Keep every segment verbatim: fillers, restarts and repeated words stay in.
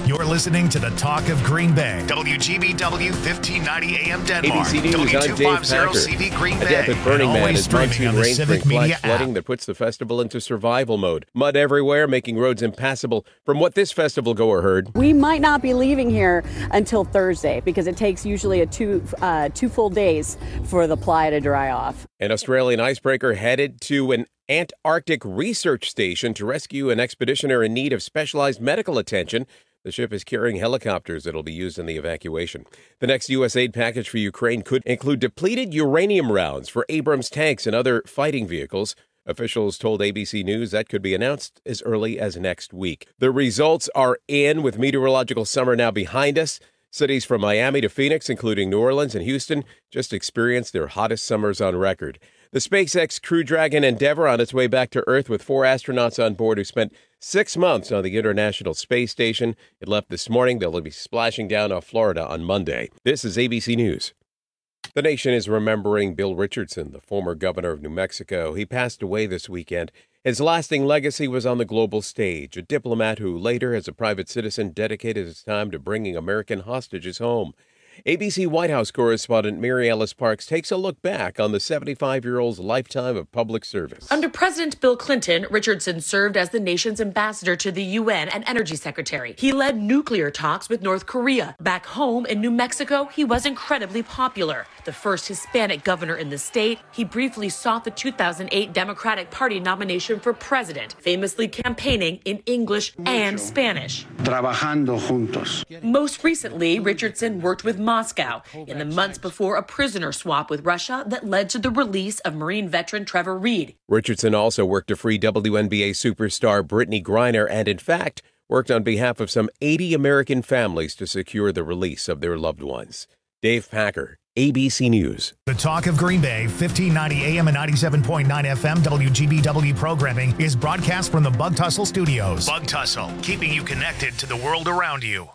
You're listening to the Talk of Green Bay. W G B W fifteen ninety A M Denmark. A B C News, I'm Dave Packer. C V Green A Bay. death at Burning Man as monsoon rain Civic brings Media flash flooding app. that puts the festival into survival mode. Mud everywhere, making roads impassable. From what this festival goer heard, we might not be leaving here until Thursday because it takes usually a two uh, two full days for the playa to dry off. An Australian icebreaker headed to an Antarctic research station to rescue an expeditioner in need of specialized medical attention. The ship is carrying helicopters that will be used in the evacuation. The next U S aid package for Ukraine could include depleted uranium rounds for Abrams tanks and other fighting vehicles. Officials told A B C News that could be announced as early as next week. The results are in, with meteorological summer now behind us. Cities from Miami to Phoenix, including New Orleans and Houston, just experienced their hottest summers on record. The SpaceX Crew Dragon Endeavour on its way back to Earth with four astronauts on board who spent six months on the International Space Station. It left this morning. They'll be splashing down off Florida on Monday. This is A B C News. The nation is remembering Bill Richardson, the former governor of New Mexico. He passed away this weekend. His lasting legacy was on the global stage, a diplomat who later, as a private citizen, dedicated his time to bringing American hostages home. A B C White House correspondent Mary Ellis Parks takes a look back on the seventy-five-year-old's lifetime of public service. Under President Bill Clinton, Richardson served as the nation's ambassador to the U N and energy secretary. He led nuclear talks with North Korea. Back home in New Mexico, he was incredibly popular. The first Hispanic governor in the state, he briefly sought the two thousand eight Democratic Party nomination for president, famously campaigning in English and Spanish. Trabajando juntos. Most recently, Richardson worked with Moscow in the months before a prisoner swap with Russia that led to the release of Marine veteran Trevor Reed. Richardson also worked to free W N B A superstar Brittany Griner and, in fact, worked on behalf of some eighty American families to secure the release of their loved ones. Dave Packer, A B C News. The Talk of Green Bay, fifteen ninety A M and ninety-seven point nine F M W G B W programming is broadcast from the Bug Tussle Studios. Bug Tussle, keeping you connected to the world around you.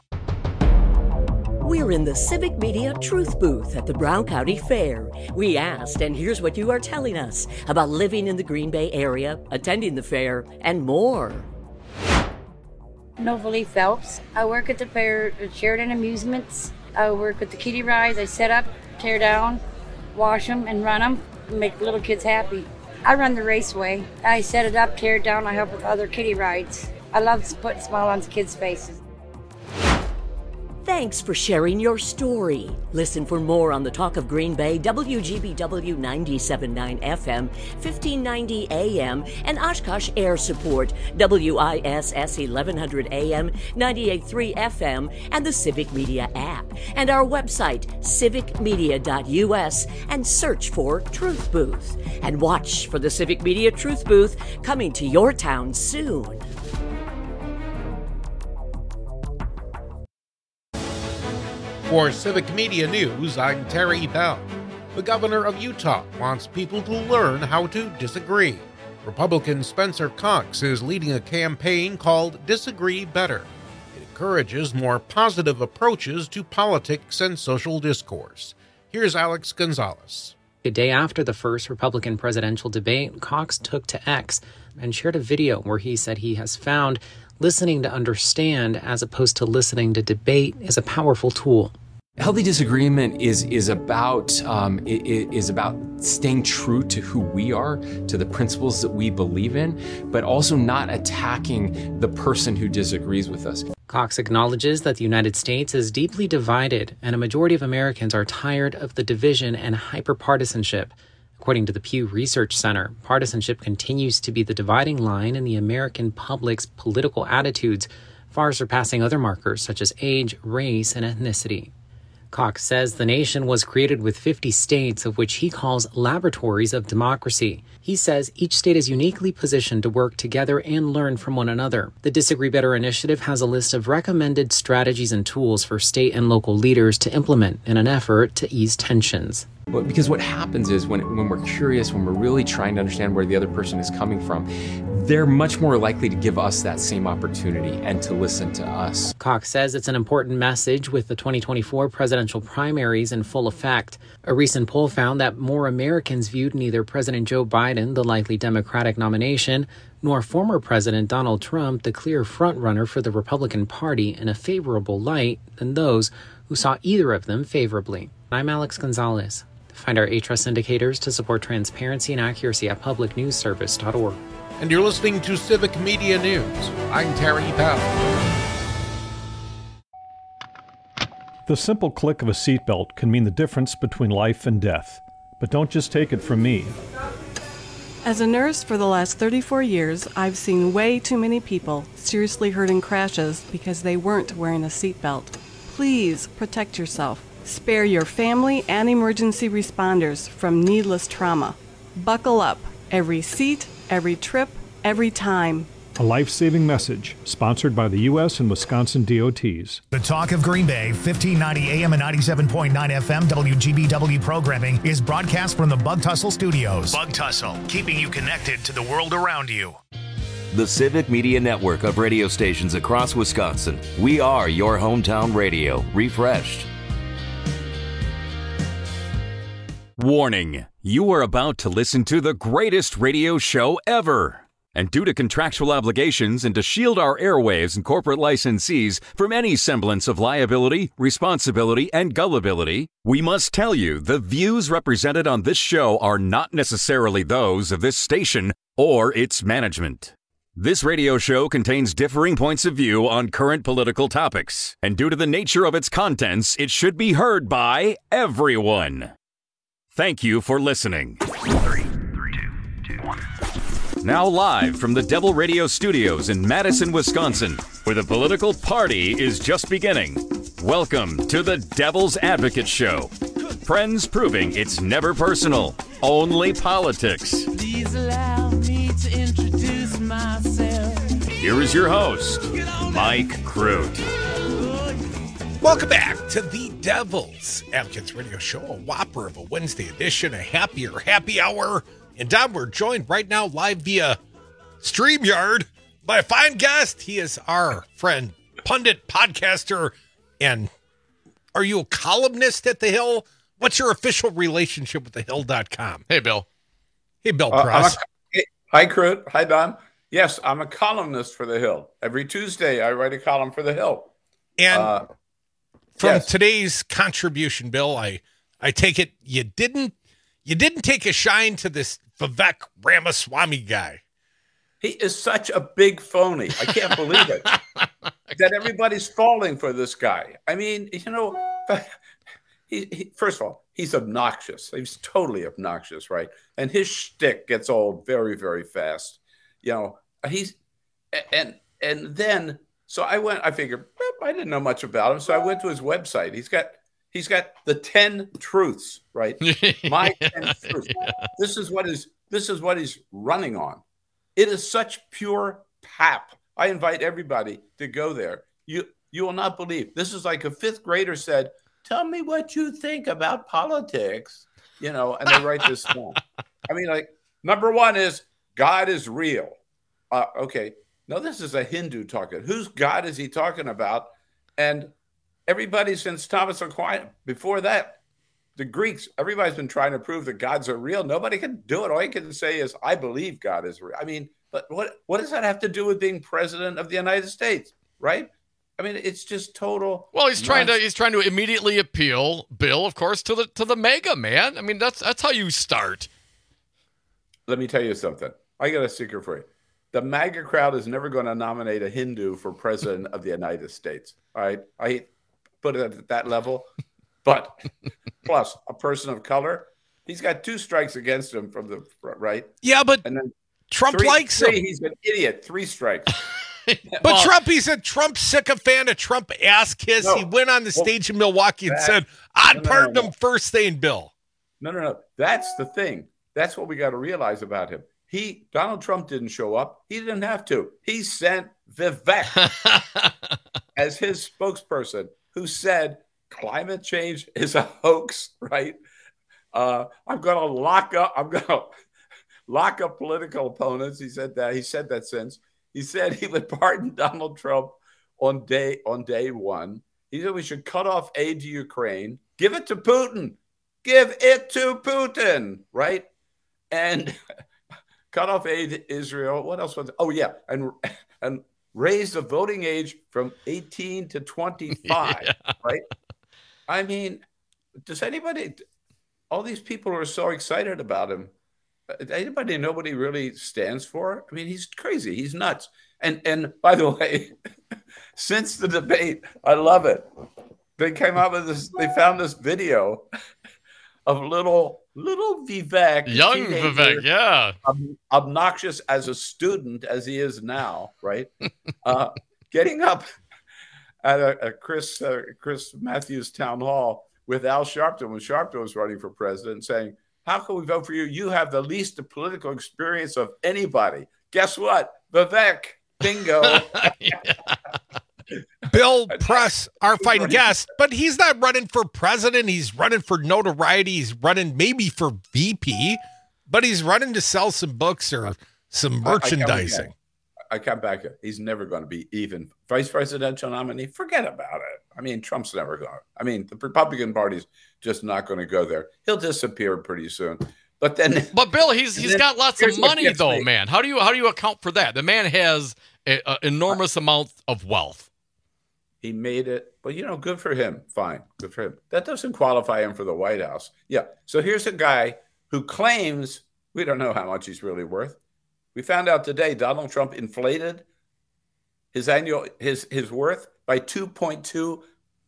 We're in the Civic Media Truth Booth at the Brown County Fair. We asked, and here's what you are telling us about living in the Green Bay area, attending the fair, and more. Novalee Phelps. I work at the fair at Sheridan Amusements. I work with the kiddie rides. I set up, tear down, wash them, and run them, and make little kids happy. I run the raceway. I set it up, tear it down. I help with other kiddie rides. I love to put a smile on kids' faces. Thanks for sharing your story. Listen for more on the Talk of Green Bay, W G B W ninety-seven point nine F M, fifteen ninety A M, and Oshkosh Air Support, W I S S eleven hundred A M, ninety-eight point three F M, and the Civic Media app. And our website, civic media dot U S, and search for Truth Booth. And watch for the Civic Media Truth Booth coming to your town soon. For Civic Media News, I'm Terry Bell. The governor of Utah wants people to learn how to disagree. Republican Spencer Cox is leading a campaign called Disagree Better. It encourages more positive approaches to politics and social discourse. Here's Alex Gonzalez. A day after the first Republican presidential debate, Cox took to X and shared a video where he said he has found listening to understand as opposed to listening to debate is a powerful tool. Healthy disagreement is is about um, is about staying true to who we are, to the principles that we believe in, but also not attacking the person who disagrees with us. Cox acknowledges that the United States is deeply divided, and a majority of Americans are tired of the division and hyperpartisanship. According to the Pew Research Center, partisanship continues to be the dividing line in the American public's political attitudes, far surpassing other markers such as age, race, and ethnicity. Cox says the nation was created with fifty states, of which he calls laboratories of democracy. He says each state is uniquely positioned to work together and learn from one another. The Disagree Better initiative has a list of recommended strategies and tools for state and local leaders to implement in an effort to ease tensions. Because what happens is when, when we're curious, when we're really trying to understand where the other person is coming from, they're much more likely to give us that same opportunity and to listen to us. Cox says it's an important message with the twenty twenty-four presidential primaries in full effect. A recent poll found that more Americans viewed neither President Joe Biden, the likely Democratic nomination, nor former President Donald Trump, the clear frontrunner for the Republican Party, in a favorable light than those who saw either of them favorably. I'm Alex Gonzalez. Find our A-Trust indicators to support transparency and accuracy at public news service dot org. And you're listening to Civic Media News. I'm Terry Powell. The simple click of a seatbelt can mean the difference between life and death. But don't just take it from me. As a nurse for the last thirty-four years, I've seen way too many people seriously hurt in crashes because they weren't wearing a seatbelt. Please protect yourself. Spare your family and emergency responders from needless trauma. Buckle up. Every seat, every trip, every time. A life-saving message, sponsored by the U S and Wisconsin D O Ts. The Talk of Green Bay, fifteen ninety A M and ninety-seven point nine F M W G B W programming is broadcast from the Bug Tussle Studios. Bug Tussle, keeping you connected to the world around you. The Civic Media Network of radio stations across Wisconsin. We are your hometown radio, refreshed. Warning, you are about to listen to the greatest radio show ever. And due to contractual obligations and to shield our airwaves and corporate licensees from any semblance of liability, responsibility, and gullibility, we must tell you the views represented on this show are not necessarily those of this station or its management. This radio show contains differing points of view on current political topics, and due to the nature of its contents, it should be heard by everyone. Thank you for listening. Three, three, two, two, one. Now live from the Devil Radio Studios in Madison, Wisconsin, where the political party is just beginning. Welcome to the Devil's Advocate Show. Friends proving it's never personal, only politics. Please allow me to introduce myself. Here is your host, Mike Crute. Welcome back to the Devil's Advocates Radio Show, a whopper of a Wednesday edition, a happier happy hour. And Don, we're joined right now live via StreamYard by a fine guest. He is our friend, pundit, podcaster, and are you a columnist at The Hill? What's your official relationship with the hill dot com? Hey, Bill. Hey, Bill Uh, Press. I'm a, hi, Crute. Hi, Don. Yes, I'm a columnist for The Hill. Every Tuesday, I write a column for The Hill. And uh, from yes. today's contribution, Bill, I, I take it you didn't you didn't take a shine to this Vivek Ramaswamy guy. He is such a big phony. I can't believe it. That everybody's falling for this guy. I mean, you know, he, he, first of all, he's obnoxious. He's totally obnoxious, right? And his shtick gets old very, very fast. You know, he's and and then so I went. I figured I didn't know much about him, so I went to his website. He's got he's got the ten truths, right? My ten truths. This is what is this is what he's running on. It is such pure pap. I invite everybody to go there. You you will not believe. This is like a fifth grader said, "Tell me what you think about politics," you know, and they write this down. I mean, like, number one is God is real. Uh, okay, no, this is a Hindu talking. Whose God is he talking about? And everybody since Thomas Aquinas, before that, the Greeks, everybody's been trying to prove that gods are real. Nobody can do it. All you can say is, I believe God is real. I mean, but what, what does that have to do with being president of the United States, right? I mean, it's just total. Well, he's trying nonsense. to he's trying to immediately appeal, Bill, of course, to the to the mega man. I mean, that's that's how you start. Let me tell you something. I got a secret for you. The MAGA crowd is never going to nominate a Hindu for president of the United States. All right, I put it at that level. But plus, a person of color, he's got two strikes against him from the right. Yeah, but and then Trump three, likes three, him. He's an idiot. Three strikes. But well, Trump, he's a Trump sycophant, a Trump ass kiss. No. He went on the Well, stage in Milwaukee and that- said, I'd no, no, pardon no, no. him first thing, Bill. No, no, no. That's the thing. That's what we got to realize about him. He, Donald Trump didn't show up. He didn't have to. He sent Vivek as his spokesperson, who said climate change is a hoax, right? Uh, I'm going to lock up. I'm going to lock up political opponents. He said that. He said that since. He said he would pardon Donald Trump on day on day one. He said we should cut off aid to Ukraine, give it to Putin, give it to Putin, right? And cut off aid to Israel. What else was it? Oh, yeah. And, and raise the voting age from eighteen to twenty-five, yeah. Right? I mean, does anybody, all these people are so excited about him. Anybody know what he really stands for? I mean, he's crazy. He's nuts. And, and by the way, since the debate, I love it. They came out with this, they found this video of little little Vivek, young Vivek, yeah, ob- obnoxious as a student as he is now, right? uh, getting up at a, a Chris uh, Chris Matthews town hall with Al Sharpton when Sharpton was running for president, saying, "How can we vote for you? You have the least political experience of anybody." Guess what, Vivek? Bingo. Bill Press, our fine guest, but he's not running for president. He's running for notoriety. He's running maybe for V P, but he's running to sell some books or some merchandising. I, I come back. He's never going to be even vice presidential nominee. Forget about it. I mean, Trump's never going. I mean, the Republican Party's just not going to go there. He'll disappear pretty soon. But then, but Bill, he's he's then, got lots of money though, me. man. How do you how do you account for that? The man has an enormous amount of wealth. He made it. Well, you know, good for him. Fine. Good for him. That doesn't qualify him for the White House. Yeah. So here's a guy who claims we don't know how much he's really worth. We found out today Donald Trump inflated his annual his his worth by two point two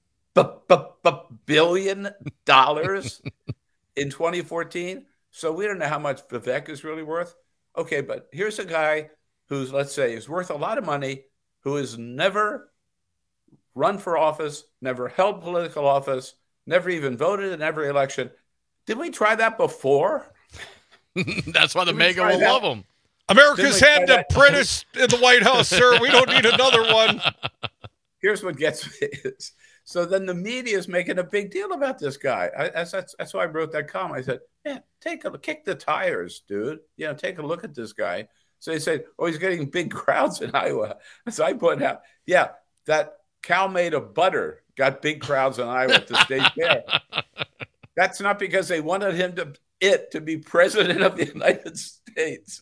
billion dollars in twenty fourteen. So we don't know how much Vivek is really worth. Okay, but here's a guy who's, let's say, is worth a lot of money, who has never run for office, never held political office, never even voted in every election. Didn't we try that before? That's why the MAGA will that? love him. America's had the apprentice in the White House, sir. We don't need another one. Here's what gets me. So then the media is making a big deal about this guy. I, that's, that's, that's why I wrote that comment. I said, man, take a kick the tires, dude. You know, take a look at this guy. So they said, oh, he's getting big crowds in Iowa. So I put out, yeah, that cow made of butter got big crowds in Iowa at the state fair. That's not because they wanted him to it to be president of the United States.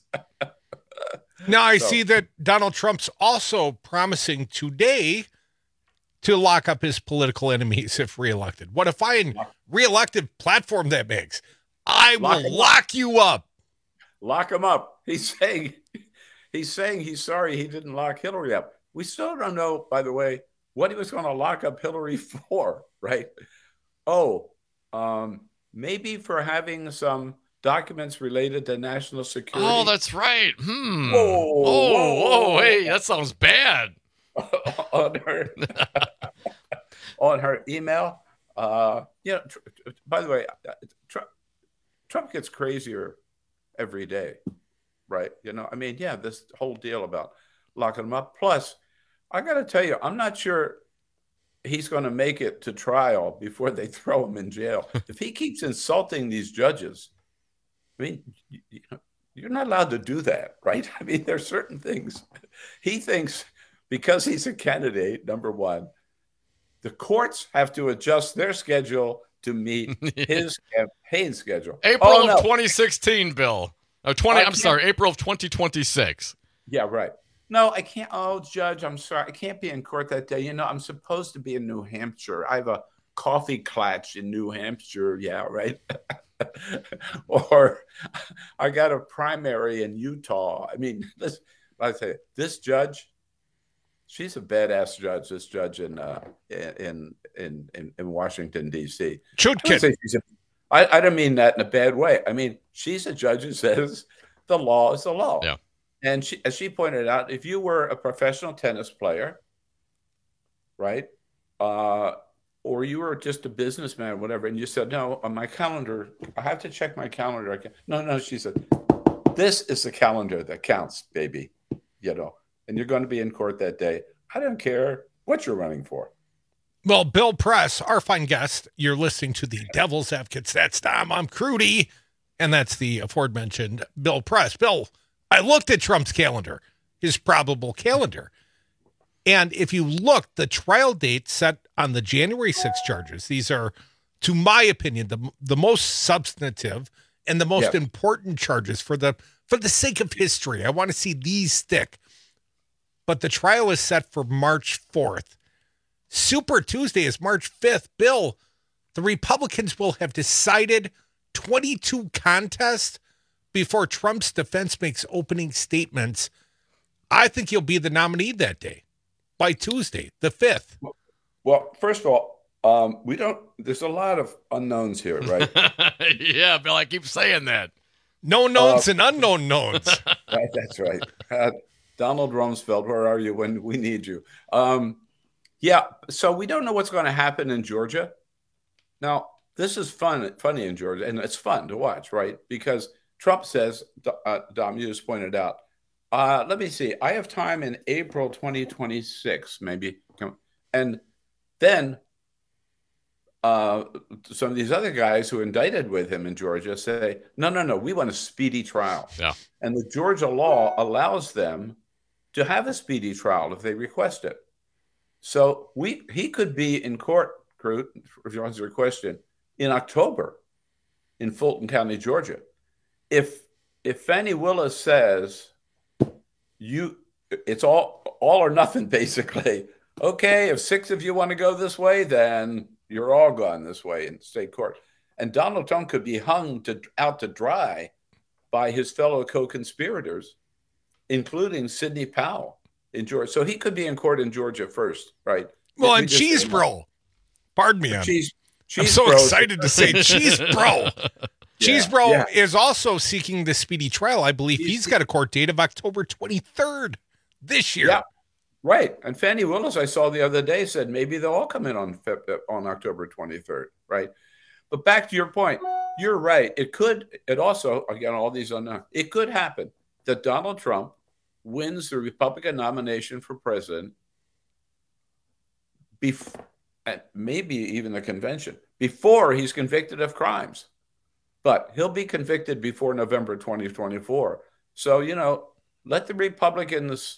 Now I So- see that Donald Trump's also promising today to lock up his political enemies if reelected. What a fine reelected platform that makes. I Lock will him up. lock you up. Lock him up. He's saying he's saying he's sorry he didn't lock Hillary up. We still don't know, by the way, what he was going to lock up Hillary for, right? Oh, um, maybe for having some documents related to national security. Oh, that's right. Hmm. Whoa, oh, whoa. whoa, hey, that sounds bad. on her on her email. Uh, you know, tr- tr- by the way, Trump, Trump gets crazier every day, right? You know, I mean, yeah, this whole deal about locking him up. Plus, I got to tell you, I'm not sure he's going to make it to trial before they throw him in jail. If he keeps insulting these judges, I mean, you, you know, you're not allowed to do that, right? I mean, there's certain things he thinks. Because he's a candidate, number one, the courts have to adjust their schedule to meet his campaign schedule. April Oh, of no. twenty sixteen, Bill. Oh, twenty. I I'm can't- sorry, April of twenty twenty-six. Yeah, right. No, I can't. Oh, Judge, I'm sorry. I can't be in court that day. You know, I'm supposed to be in New Hampshire. I have a coffee clutch in New Hampshire. Yeah, right. Or I got a primary in Utah. I mean, this, I say this judge. She's a badass judge. This judge in uh, in in in, in Washington D C Chutkin. I, I don't mean that in a bad way. I mean she's a judge who says the law is the law. Yeah. And she, as she pointed out, if you were a professional tennis player, right, uh, or you were just a businessman, whatever, and you said, no, on my calendar, I have to check my calendar. I can't. No, no, she said, this is the calendar that counts, baby. You know. And you're going to be in court that day. I don't care what you're running for. Well, Bill Press, our fine guest, you're listening to the Devil's Advocates. That's Tom. I'm Crudy. and that's the aforementioned Bill Press. Bill, I looked at Trump's calendar, his probable calendar. And if you look, the trial date set on the January sixth charges, these are, to my opinion, the the most substantive and the most Yeah. important charges for the for the sake of history. I want to see these stick. But the trial is set for March fourth. Super Tuesday is March fifth. Bill, the Republicans will have decided twenty-two contests before Trump's defense makes opening statements. I think he'll be the nominee that day. By Tuesday, the fifth. Well, first of all, um, we don't, there's a lot of unknowns here, right? Yeah, Bill, I keep saying that. No knowns Uh, and unknown knowns. Right, that's right. Uh, Donald Rumsfeld, where are you when we need you? Um, yeah, so we don't know what's going to happen in Georgia. Now, this is fun, funny in Georgia, and it's fun to watch, right? Because Trump says, uh, Dom, you just pointed out, Uh, let me see. I have time in April twenty twenty-six, maybe. And then uh, some of these other guys who indicted with him in Georgia say, no, no, no, we want a speedy trial. Yeah. And the Georgia law allows them to have a speedy trial if they request it. So we he could be in court, Crute, if you answer your question, in October in Fulton County, Georgia. If if Fannie Willis says, You, it's all all or nothing, basically. Okay, if six of you want to go this way, then you're all gone this way in state court. And Donald Trump could be hung to out to dry by his fellow co-conspirators, including Sidney Powell in Georgia. So he could be in court in Georgia first, right? Well, We and just- Cheese Bro. Pardon me. I'm, Cheese, I'm Cheese so Bro- excited to say Cheese Bro. Cheese Yeah, Bro yeah. is also seeking the speedy trial. I believe he's got a court date of October twenty-third this year. Yeah, right. And Fannie Willis, I saw the other day, said maybe they'll all come in on Feb- on October twenty-third, right? But back to your point, you're right. It could, it also, again, all these unknown, it could happen that Donald Trump wins the Republican nomination for president, bef- and maybe even the convention, before he's convicted of crimes. But he'll be convicted before November twenty twenty-four. So, you know, let the Republicans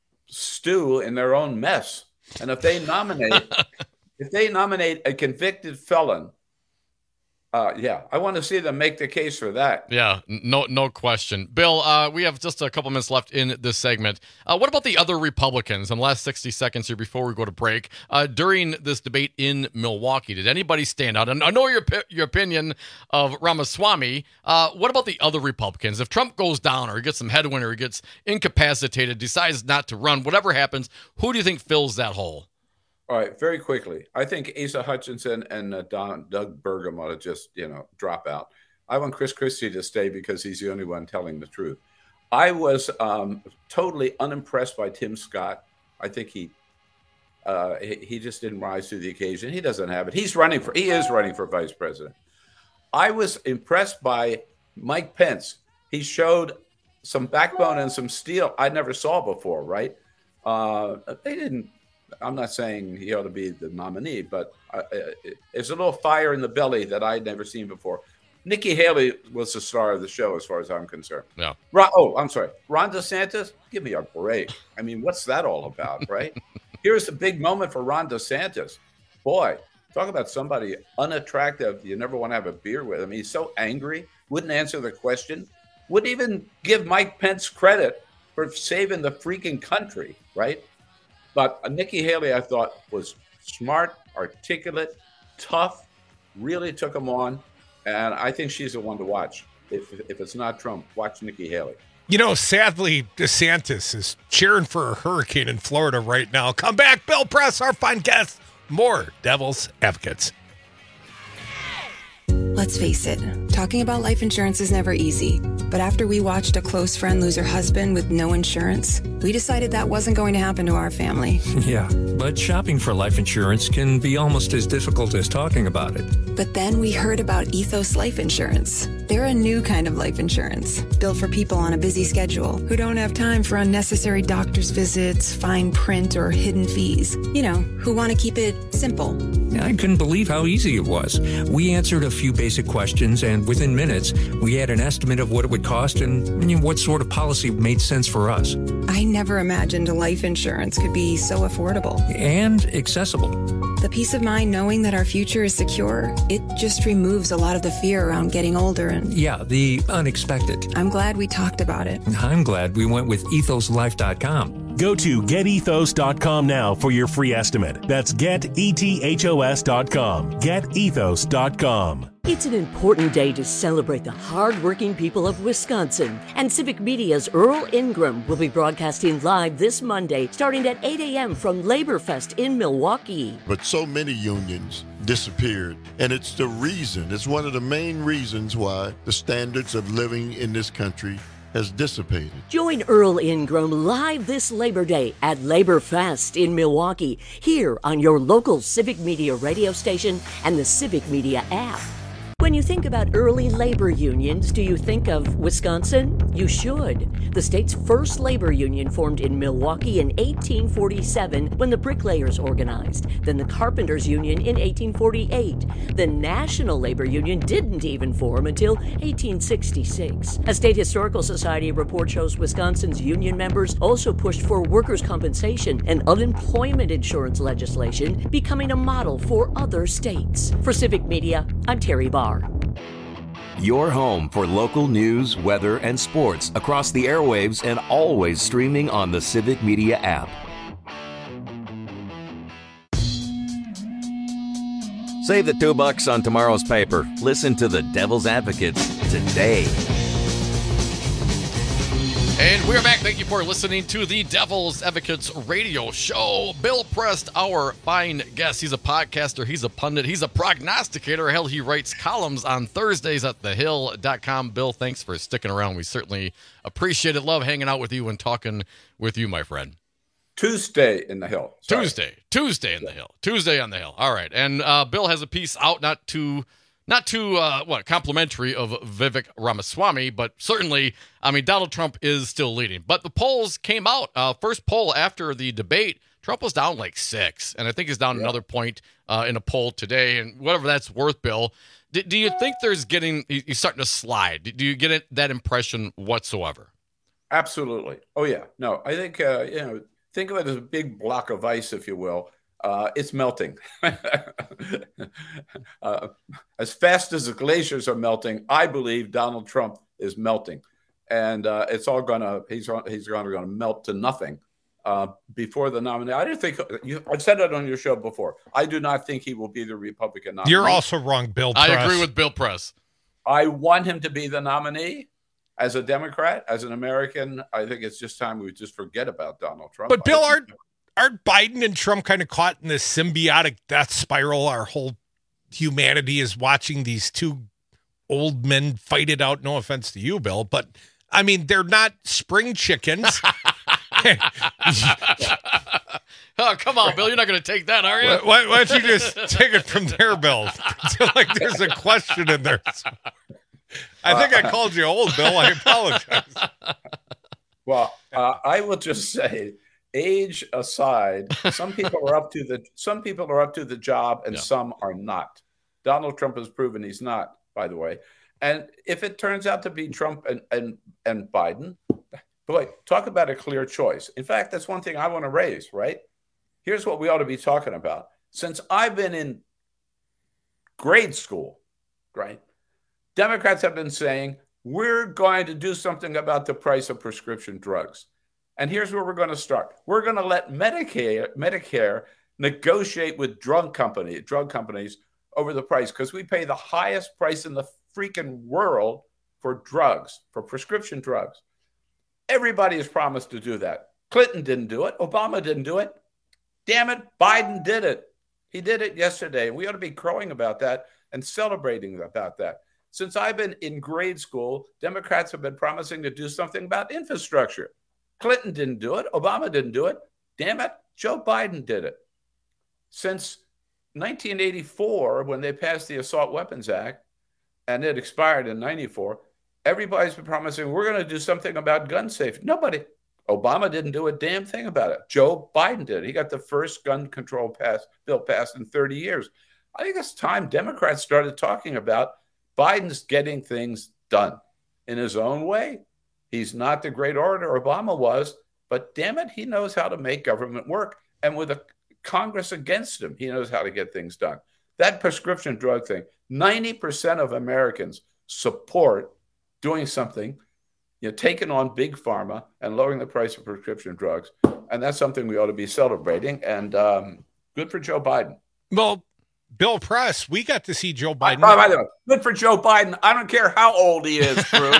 stew in their own mess. And if they nominate, if they nominate a convicted felon, uh, yeah, I want to see them make the case for that. Yeah, no no question. Bill, uh, we have just a couple minutes left in this segment. Uh, what about the other Republicans in the last sixty seconds here before we go to break? Uh, during this debate in Milwaukee, did anybody stand out? And I know your your opinion of Ramaswamy. Uh, what about the other Republicans? If Trump goes down or he gets some headwind or he gets incapacitated, decides not to run, whatever happens, who do you think fills that hole? All right, very quickly. I think Asa Hutchinson and uh, Don, Doug Burgum ought to just, you know, drop out. I want Chris Christie to stay because he's the only one telling the truth. I was um, totally unimpressed by Tim Scott. I think he, uh, he he just didn't rise to the occasion. He doesn't have it. He's running for. He is running for vice president. I was impressed by Mike Pence. He showed some backbone and some steel I never saw before. Right? Uh, they didn't. I'm not saying he ought to be the nominee, but uh, there's a little fire in the belly that I'd never seen before. Nikki Haley was the star of the show, as far as I'm concerned. Yeah. Ron, oh, I'm sorry. Ron DeSantis, give me a break. I mean, what's that all about, right? Here's a big moment for Ron DeSantis. Boy, talk about somebody unattractive you never want to have a beer with. I mean, he's so angry, wouldn't answer the question, wouldn't even give Mike Pence credit for saving the freaking country, right? But Nikki Haley, I thought, was smart, articulate, tough, really took him on. And I think she's the one to watch. If if it's not Trump, watch Nikki Haley. You know, sadly, DeSantis is cheering for a hurricane in Florida right now. Come back, Bill Press, our fine guest. More Devil's Advocates. Let's face it, talking about life insurance is never easy. But after we watched a close friend lose her husband with no insurance, we decided that wasn't going to happen to our family. Yeah, but shopping for life insurance can be almost as difficult as talking about it. But then we heard about Ethos Life Insurance. They're a new kind of life insurance, built for people on a busy schedule who don't have time for unnecessary doctor's visits, fine print, or hidden fees. You know, who want to keep it simple. I couldn't believe how easy it was. We answered a few basic questions, and within minutes, we had an estimate of what it would cost and you know, what sort of policy made sense for us. I never imagined a life insurance could be so affordable. And accessible. The peace of mind knowing that our future is secure, it just removes a lot of the fear around getting older and... Yeah, the unexpected. I'm glad we talked about it. I'm glad we went with ethos life dot com. Go to get ethos dot com now for your free estimate. That's get ethos dot com. get ethos dot com. It's an important day to celebrate the hard-working people of Wisconsin. And Civic Media's Earl Ingram will be broadcasting live this Monday, starting at eight a.m. from Labor Fest in Milwaukee. But so many unions disappeared. And it's the reason, it's one of the main reasons why the standards of living in this country has dissipated. Join Earl Ingram live this Labor Day at Labor Fest in Milwaukee, here on your local Civic Media radio station and the Civic Media app. When you think about early labor unions, do you think of Wisconsin? You should. The state's first labor union formed in Milwaukee in eighteen forty-seven when the bricklayers organized. Then the carpenters union in eighteen forty-eight. The National Labor Union didn't even form until eighteen sixty-six. A State Historical Society report shows Wisconsin's union members also pushed for workers' compensation and unemployment insurance legislation, becoming a model for other states. For Civic Media, I'm Terry Barr. Your home for local news, weather, and sports across the airwaves and always streaming on the Civic Media app. Save the two bucks on tomorrow's paper. Listen to the Devil's Advocates today. And we're back. Thank you for listening to the Devil's Advocates radio show. Bill Prest, our fine guest. He's a podcaster. He's a pundit. He's a prognosticator. Hell, he writes columns on Thursdays at the hill dot com. Bill, thanks for sticking around. We certainly appreciate it. Love hanging out with you and talking with you, my friend. Tuesday in the Hill. Sorry. Tuesday. Tuesday in the Hill. Tuesday on the Hill. All right. And uh, Bill has a piece out, not too... Not too, uh, what, complimentary of Vivek Ramaswamy, but certainly, I mean, Donald Trump is still leading. But the polls came out. Uh, first poll after the debate, Trump was down like six. And I think he's down yeah. another point uh, in a poll today. And whatever that's worth, Bill, do, do you think there's getting, he's starting to slide? Do you get it, that impression whatsoever? Absolutely. Oh, yeah. No, I think, uh, you know, think of it as a big block of ice, if you will. Uh, it's melting. uh, as fast as the glaciers are melting, I believe Donald Trump is melting, and uh, it's all gonna he's he's gonna, gonna melt to nothing uh, before the nominee. I didn't think you, I've said it on your show before. I do not think he will be the Republican nominee. You're also wrong, Bill Press. I agree with Bill Press. I want him to be the nominee. As a Democrat, as an American, I think it's just time we just forget about Donald Trump. But Bill, aren't Aren't Biden and Trump kind of caught in this symbiotic death spiral? Our whole humanity is watching these two old men fight it out. No offense to you, Bill, but I mean, they're not spring chickens. Oh, come on, Bill. You're not going to take that, are you? Why, why don't you just take it from there, Bill? Like there's a question in there. I think I called you old, Bill. I apologize. Well, uh, I will just say, age aside, some people are up to the some people are up to the job and yeah. some are not. Donald Trump has proven he's not, by the way. And if it turns out to be Trump and and, and Biden, boy, talk about a clear choice. In fact, that's one thing I want to raise, right? Here's what we ought to be talking about. Since I've been in grade school, right, Democrats have been saying, we're going to do something about the price of prescription drugs. And here's where we're going to start. We're going to let Medicare, Medicare negotiate with drug company, drug companies over the price, because we pay the highest price in the freaking world for drugs, for prescription drugs. Everybody has promised to do that. Clinton didn't do it. Obama didn't do it. Damn it, Biden did it. He did it yesterday. And we ought to be crowing about that and celebrating about that. Since I've been in grade school, Democrats have been promising to do something about infrastructure. Clinton didn't do it. Obama didn't do it. Damn it, Joe Biden did it. Since nineteen eighty-four, when they passed the Assault Weapons Act, and it expired in ninety-four, everybody's been promising we're going to do something about gun safety. Nobody. Obama didn't do a damn thing about it. Joe Biden did. He got the first gun control pass, bill passed in thirty years. I think it's time Democrats started talking about Biden's getting things done in his own way. He's not the great orator Obama was, but damn it, he knows how to make government work. And with a Congress against him, he knows how to get things done. That prescription drug thing, ninety percent of Americans support doing something, you know, taking on big pharma and lowering the price of prescription drugs. And that's something we ought to be celebrating. And um, good for Joe Biden. Well, Bill Press, we got to see Joe Biden. By the way, good for Joe Biden. I don't care how old he is, Drew.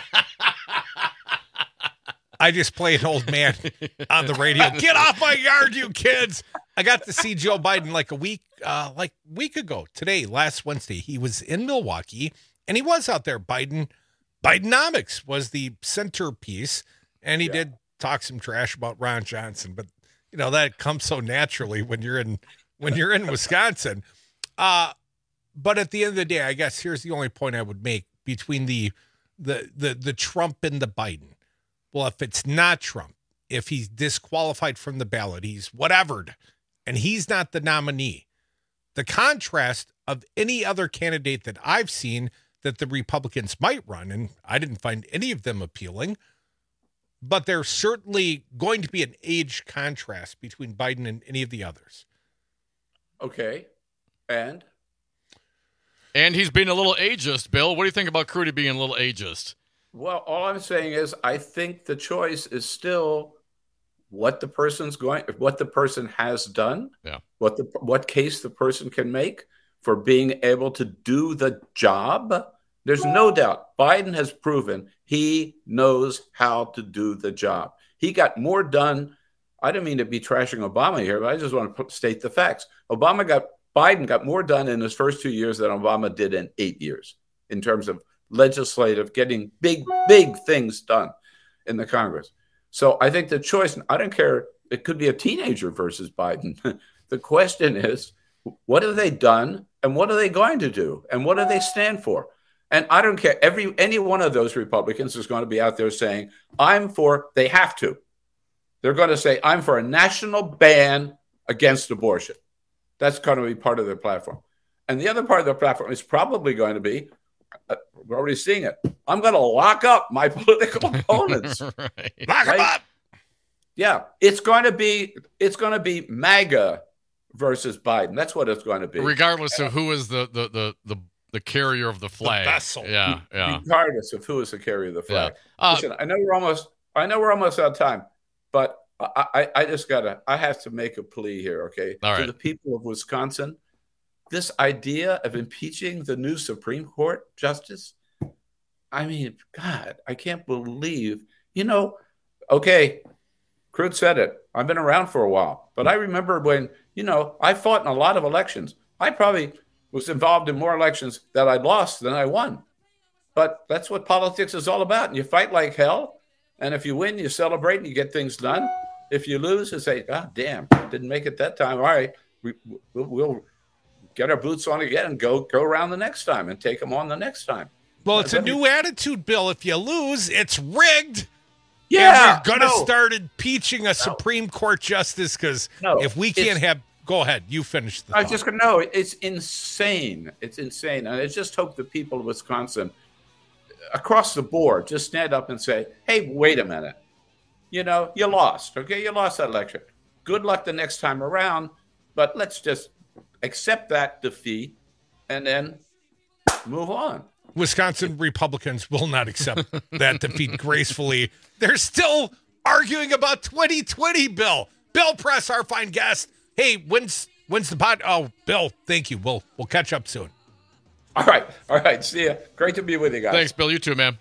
I just play an old man on the radio. Get off my yard, you kids. I got to see Joe Biden like a week, uh, like week ago today, last Wednesday. He was in Milwaukee, and he was out there. Biden, Bidenomics was the centerpiece, and he yeah. did talk some trash about Ron Johnson, but you know that comes so naturally when you're in when you're in Wisconsin. Uh, but at the end of the day, I guess here's the only point I would make between the the the the Trump and the Biden. Well, if it's not Trump, if he's disqualified from the ballot, he's whatevered, and he's not the nominee. The contrast of any other candidate that I've seen that the Republicans might run, and I didn't find any of them appealing, but there's certainly going to be an age contrast between Biden and any of the others. Okay. And? And he's being a little ageist, Bill. What do you think about Crudy being a little ageist? Well, all I'm saying is I think the choice is still what the person's going, what the person has done, yeah. what the what case the person can make for being able to do the job. There's no doubt Biden has proven he knows how to do the job. He got more done. I don't mean to be trashing Obama here, but I just want to state the facts. Obama got Biden got more done in his first two years than Obama did in eight years in terms of legislative, getting big, big things done in the Congress. So I think the choice, I don't care, it could be a teenager versus Biden. The question is, what have they done and what are they going to do and what do they stand for? And I don't care, every any one of those Republicans is going to be out there saying, I'm for, they have to. They're going to say, I'm for a national ban against abortion. That's going to be part of their platform. And the other part of their platform is probably going to be, Uh, we're already seeing it. I'm going to lock up my political opponents. Right. Lock them up. Yeah, it's going to be it's going to be MAGA versus Biden. That's what it's going to be, regardless of who is the the the the, the carrier of the flag. The vessel. Yeah, yeah. Regardless of who is the carrier of the flag. Yeah. Uh, Listen, I know we're almost I know we're almost out of time, but I I, I just gotta I have to make a plea here, okay? All right. To the people of Wisconsin. This idea of impeaching the new Supreme Court justice, I mean, God, I can't believe, you know, okay, Crude said it. I've been around for a while, but I remember when, you know, I fought in a lot of elections. I probably was involved in more elections that I lost than I won. But that's what politics is all about. And you fight like hell. And if you win, you celebrate and you get things done. If you lose, you say, God damn, didn't make it that time. All right, we, we'll, we'll get our boots on again and go go around the next time and take them on the next time. Well, it's a new attitude, Bill. If you lose, it's rigged. Yeah. And we're going to no. start impeaching a no. Supreme Court justice because no, if we can't have, go ahead, you finish the I was thought. just going to know, it's insane. It's insane. And I just hope the people of Wisconsin across the board just stand up and say, hey, wait a minute. You know, you lost. Okay, you lost that election. Good luck the next time around. But let's just accept that defeat and then move on. Wisconsin Republicans will not accept that defeat gracefully. They're still arguing about twenty twenty, Bill. Bill Press, our fine guest. Hey, when's when's the pod? Oh, Bill, thank you. We'll we'll catch up soon. All right. All right. See ya. Great to be with you guys. Thanks, Bill. You too, man.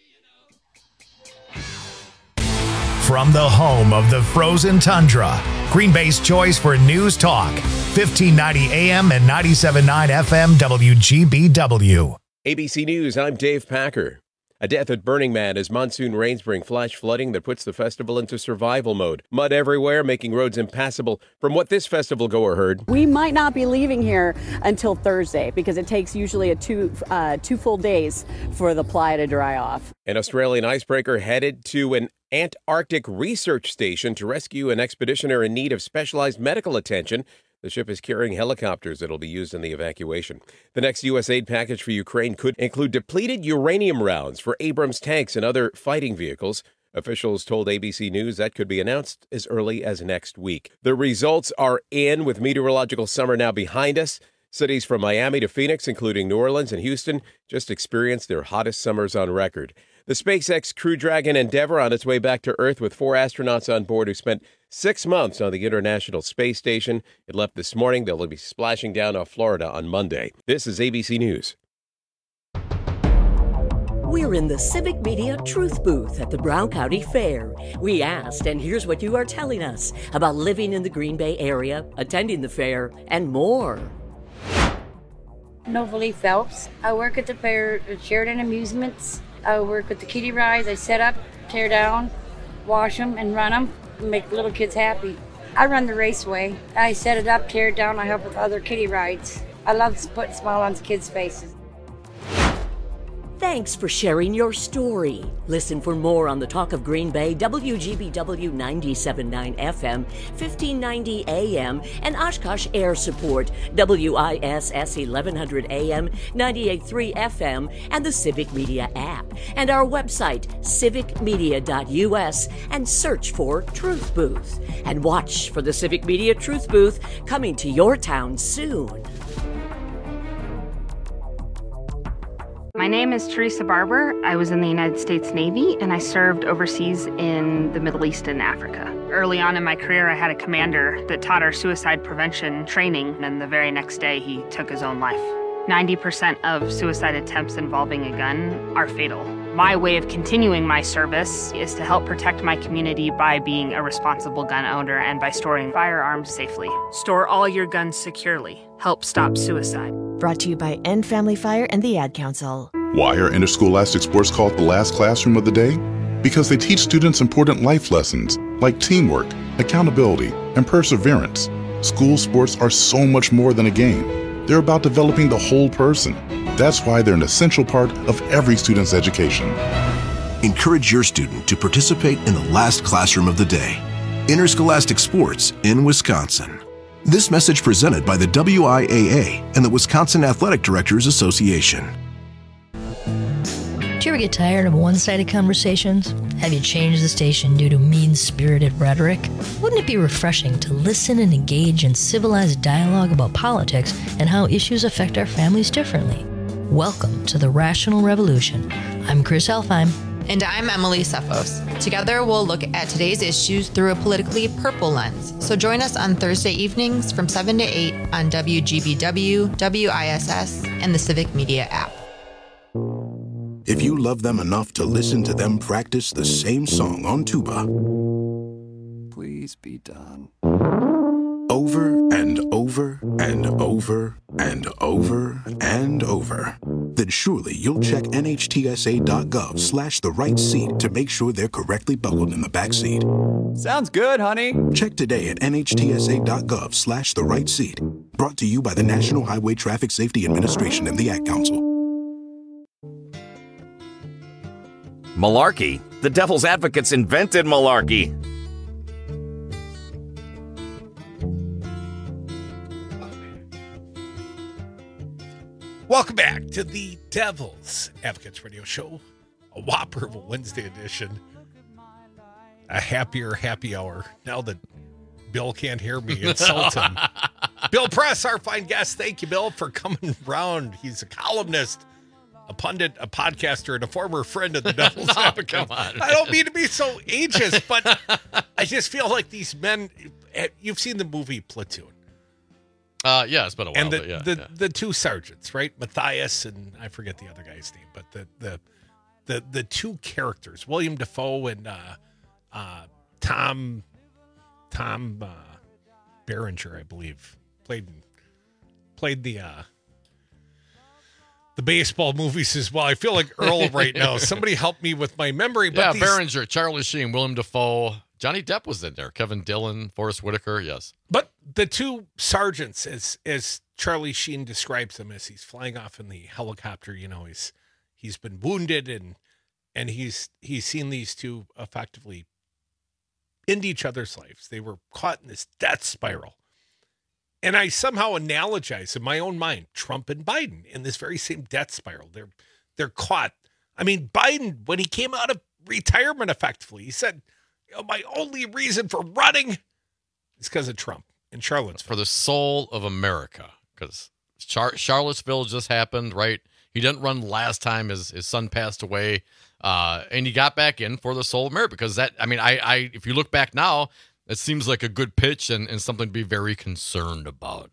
From the home of the frozen tundra, Green Bay's choice for news talk, fifteen ninety A M and ninety-seven point nine F M W G B W. A B C News, I'm Dave Packer. A death at Burning Man as monsoon rains bring flash flooding that puts the festival into survival mode. Mud everywhere, making roads impassable. From what this festival goer heard, we might not be leaving here until Thursday because it takes usually a two uh, two full days for the playa to dry off. An Australian icebreaker headed to an Antarctic research station to rescue an expeditioner in need of specialized medical attention. The ship is carrying helicopters that will be used in the evacuation. The next U S aid package for Ukraine could include depleted uranium rounds for Abrams tanks and other fighting vehicles. Officials told A B C News that could be announced as early as next week. The results are in, with meteorological summer now behind us. Cities from Miami to Phoenix, including New Orleans and Houston, just experienced their hottest summers on record. The SpaceX Crew Dragon Endeavour on its way back to Earth with four astronauts on board who spent six months on the International Space Station. It left this morning. They'll be splashing down off Florida on Monday. This is A B C News. We're in the Civic Media Truth Booth at the Brown County Fair. We asked, and here's what you are telling us about living in the Green Bay area, attending the fair, and more. Novalee Phelps. I work at the fair at Sheridan Amusements. I work with the kiddie rides. I set up, tear down, wash them, and run them, and make little kids happy. I run the raceway. I set it up, tear it down. I help with other kiddie rides. I love putting a smile on kids' faces. Thanks for sharing your story. Listen for more on the Talk of Green Bay, W G B W ninety-seven point nine F M, fifteen ninety A M, and Oshkosh Air Support, W I S S eleven hundred A M, ninety-eight point three F M, and the Civic Media app, and our website, civic media dot U S, and search for Truth Booth. And watch for the Civic Media Truth Booth coming to your town soon. My name is Teresa Barber. I was in the United States Navy, and I served overseas in the Middle East and Africa. Early on in my career, I had a commander that taught our suicide prevention training, and the very next day, he took his own life. ninety percent of suicide attempts involving a gun are fatal. My way of continuing my service is to help protect my community by being a responsible gun owner and by storing firearms safely. Store all your guns securely. Help stop suicide. Brought to you by End Family Fire and the Ad Council. Why are interscholastic sports called the last classroom of the day? Because they teach students important life lessons like teamwork, accountability, and perseverance. School sports are so much more than a game. They're about developing the whole person. That's why they're an essential part of every student's education. Encourage your student to participate in the last classroom of the day. Interscholastic sports in Wisconsin. This message presented by the W I A A and the Wisconsin Athletic Directors Association. Do you ever get tired of one-sided conversations? Have you changed the station due to mean-spirited rhetoric? Wouldn't it be refreshing to listen and engage in civilized dialogue about politics and how issues affect our families differently? Welcome to the Rational Revolution. I'm Chris Elfheim. And I'm Emily Cephos. Together, we'll look at today's issues through a politically purple lens. So join us on Thursday evenings from seven to eight on W G B W, W I S S, and the Civic Media app. If you love them enough to listen to them practice the same song on tuba, please be done. Over and over and over and over and over, then surely you'll check N H T S A dot gov slash the right seat to make sure they're correctly buckled in the back seat. Sounds good, honey. Check today at N H T S A dot gov slash the right seat. Brought to you by the National Highway Traffic Safety Administration and the Ad Council. Malarkey. The devil's advocates invented malarkey. Welcome back to the Devil's Advocates Radio Show, a whopper of a Wednesday edition, a happier happy hour. Now that Bill can't hear me insult him. Bill Press, our fine guest. Thank you, Bill, for coming around. He's a columnist, a pundit, a podcaster, and a former friend of the Devil's oh, Advocates. I don't mean to be so ageist, but I just feel like these men, you've seen the movie Platoon. Uh, yeah, it's been a while. And the, but yeah, the, yeah. the two sergeants, right? Matthias and I forget the other guy's name, but the the the, the two characters, William Dafoe and uh, uh, Tom Tom uh, Berenger, I believe, played played the uh, the baseball movies as well. I feel like Earl right now. Somebody help me with my memory. But yeah, these, Berenger, Charlie Sheen, William Dafoe, Johnny Depp was in there. Kevin Dillon, Forrest Whitaker, yes. But the two sergeants, as as Charlie Sheen describes them, as he's flying off in the helicopter, you know, he's he's been wounded and and he's he's seen these two effectively end each other's lives. They were caught in this death spiral. And I somehow analogize in my own mind Trump and Biden in this very same death spiral. They're they're caught. I mean, Biden, when he came out of retirement effectively, he said, you know, my only reason for running is because of Trump in Charlottesville. For the soul of America, because Char- Charlottesville just happened, right? He didn't run last time his, his son passed away, uh, and he got back in for the soul of America because that, I mean, I, I if you look back now, it seems like a good pitch and, and something to be very concerned about.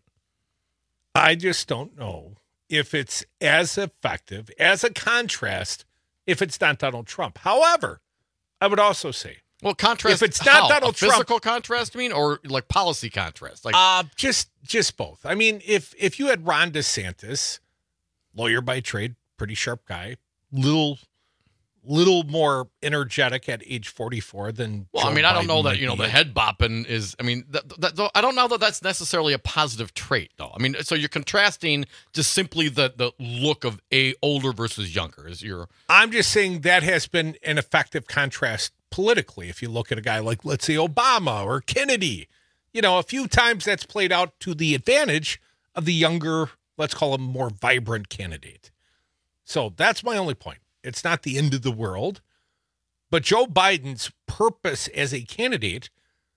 I just don't know if it's as effective, as a contrast, if it's not Donald Trump. However, I would also say, well, contrast. If it's not how? Donald a Trump, physical contrast, you mean, or like policy contrast? Like, uh, just just both. I mean, if if you had Ron DeSantis, lawyer by trade, pretty sharp guy, little little more energetic at age forty-four than well, Joe I mean, I don't Biden know that, you know, be. the head bopping is, I mean, that, that, I don't know that that's necessarily a positive trait, though. I mean, so you're contrasting just simply the, the look of a older versus younger. Is your I'm just saying that has been an effective contrast politically. If you look at a guy like, let's say, Obama or Kennedy, you know, a few times that's played out to the advantage of the younger, let's call him more vibrant candidate. So that's my only point. It's not the end of the world, but Joe Biden's purpose as a candidate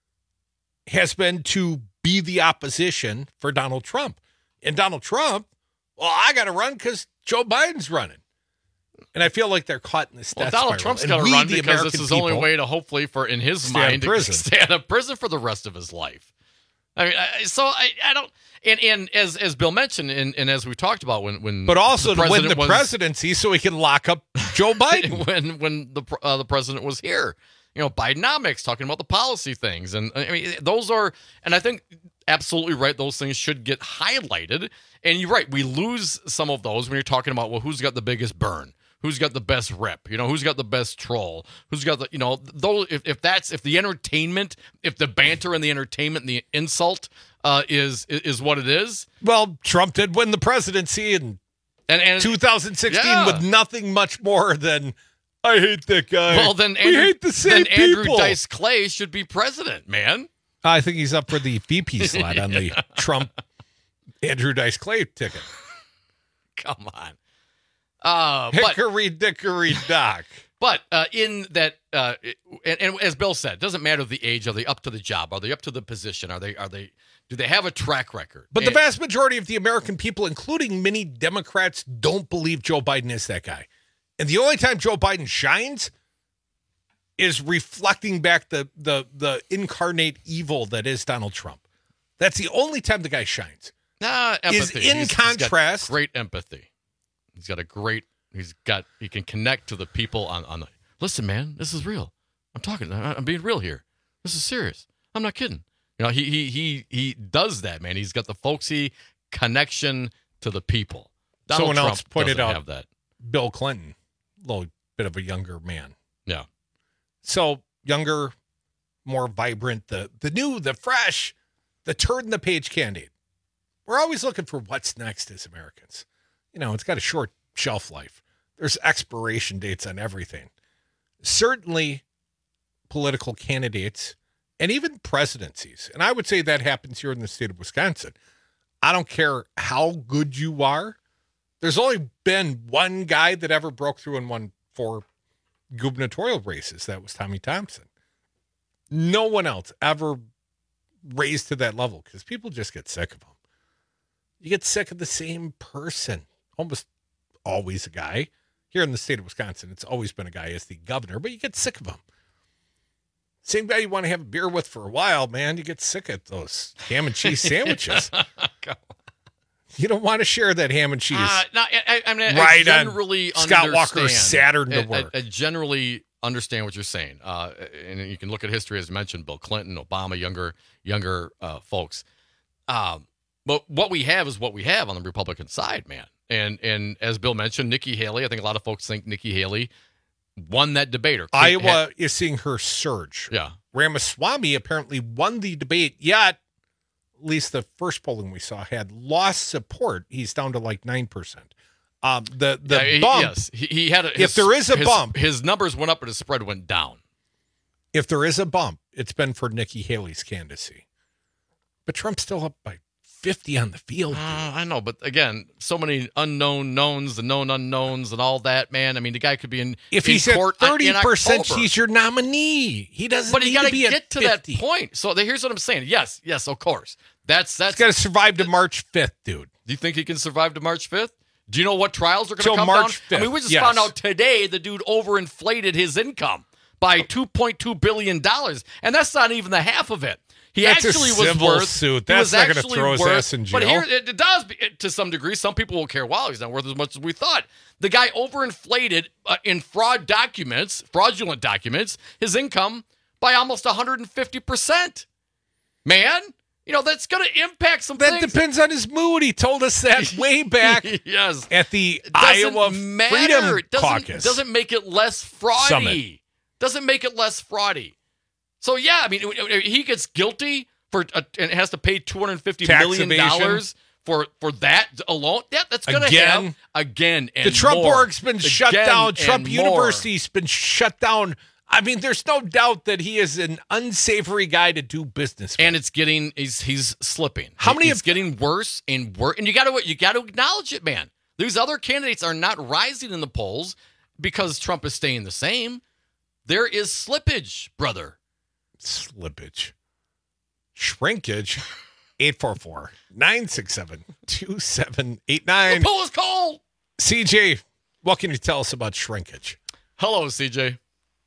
has been to be the opposition for Donald Trump. And Donald Trump, well, I got to run because Joe Biden's running. And I feel like they're caught in this well, death Donald spiral. Trump's And got to we, run the because American this is the people, only way to hopefully, for in his stay out of mind, to prison. stay out of prison for the rest of his life. I mean, I, so I, I don't, and, and as as Bill mentioned, and, and as we talked about when when, But also the to win the was, presidency so he can lock up Joe Biden. when when the uh, the president was here, you know, Bidenomics, talking about the policy things, and I mean those are, and I think absolutely right. Those things should get highlighted. And you're right, we lose some of those when you're talking about, well, who's got the biggest burn. Who's got the best rep? You know, who's got the best troll? Who's got the, you know, those, if, if that's, if the entertainment, if the banter and the entertainment and the insult uh, is, is what it is. Well, Trump did win the presidency in and, and, two thousand sixteen yeah. with nothing much more than, I hate that guy. Well, then we Andrew, hate the same then Andrew people. Dice Clay should be president, man. I think he's up for the V P slot on the Trump Andrew Dice Clay ticket. Come on. Uh, but, Hickory dickory dock. But uh, in that, uh, and, and as Bill said, it doesn't matter the age. Are they up to the job? Are they up to the position? Are they? Are they? Do they have a track record? But and, the vast majority of the American people, including many Democrats, don't believe Joe Biden is that guy. And the only time Joe Biden shines is reflecting back the the the incarnate evil that is Donald Trump. That's the only time the guy shines. Nah, empathy. Is in he's, contrast, he's got great empathy. He's got a great. He's got. He can connect to the people on on the. Listen, man, this is real. I'm talking. I'm being real here. This is serious. I'm not kidding. You know, he he he he does that, man. He's got the folksy connection to the people. Donald Someone Trump else pointed doesn't out have that. Bill Clinton, a little bit of a younger man. Yeah. So younger, more vibrant, the the new, the fresh, the turn the page candidate. We're always looking for what's next as Americans. You know, it's got a short shelf life. There's expiration dates on everything. Certainly political candidates and even presidencies. And I would say that happens here in the state of Wisconsin. I don't care how good you are. There's only been one guy that ever broke through and won four gubernatorial races. That was Tommy Thompson. No one else ever raised to that level because people just get sick of him. You get sick of the same person. Almost always a guy. Here in the state of Wisconsin, it's always been a guy as the governor, but you get sick of him. Same guy you want to have a beer with for a while, man. You get sick of those ham and cheese sandwiches. You don't want to share that ham and cheese. Uh, no, I, I mean, right I generally on Scott understand. Walker's Saturn to I, work. I, I generally understand what you're saying, uh, and you can look at history as you mentioned, Bill Clinton, Obama, younger younger uh, folks. Um, but what we have is what we have on the Republican side, man. And and as Bill mentioned, Nikki Haley, I think a lot of folks think Nikki Haley won that debate. Or Iowa had, is seeing her surge. Yeah. Ramaswamy apparently won the debate, yet, at least the first polling we saw, had lost support. He's down to like nine percent. Um, the the yeah, bump. Yes, he, he had a, his, if there is a his, bump. His numbers went up, but his spread went down. If there is a bump, it's been for Nikki Haley's candidacy. But Trump's still up by fifty on the field. Uh, I know, but again, so many unknown knowns, the known unknowns, and all that. Man, I mean, the guy could be in if in he's court at thirty percent, October. He's your nominee. He doesn't. But he got to get at to fifty. that point. So here's what I'm saying. Yes, yes, of course. That's that's He's got to survive to March fifth, dude. Do you think he can survive to March fifth? Do you know what trials are going to Till come March down? fifth, I mean, we just yes. found out today the dude overinflated his income by two point two billion dollars, and that's not even the half of it. He That's a actually was civil worth. suit. he was That's not gonna actually throw his worth- ass in jail. But here it, it does it, to some degree. Some people will care. Wow, he's not worth as much as we thought. The guy overinflated uh, in fraud documents, fraudulent documents, his income by almost one hundred fifty percent. Man, you know that's going to impact some That things. depends on his mood. He told us that way back yes. at the It doesn't Iowa matter. Freedom It doesn't, Caucus. doesn't make it less fraudy. Summit. Doesn't make it less fraudy. So yeah, I mean, he gets guilty for uh, and has to pay two hundred fifty Tax million evasion. dollars for for that alone. Yeah, that's going to Again. have again and the Trump more. org's been shut Again down. and Trump more. University's been shut down. I mean, there's no doubt that he is an unsavory guy to do business with. And it's getting he's he's slipping. How many It's of- getting worse and worse. And you got to you got to acknowledge it, man. These other candidates are not rising in the polls because Trump is staying the same. There is slippage, brother. Slippage. Shrinkage. eight four four, nine six seven, two seven eight nine. The poll is cold. C J, what can you tell us about shrinkage? Hello, C J.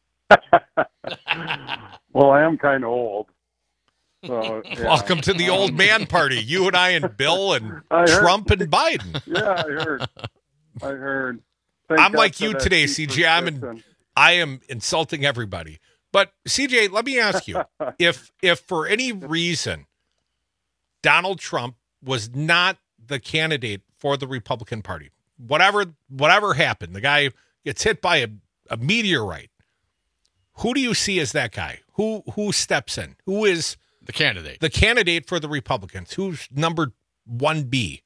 Well, I am kind of old. So, yeah. Welcome to the old man party. You and I and Bill and I heard- Trump and Biden. Yeah, I heard. I heard. Thank I'm God like for you that today, deep C J. I'm in, prescription. I am insulting everybody. But C J, let me ask you, if if for any reason Donald Trump was not the candidate for the Republican Party, whatever whatever happened, the guy gets hit by a, a meteorite. Who do you see as that guy? Who who steps in? Who is the candidate? The candidate for the Republicans. Who's number one B?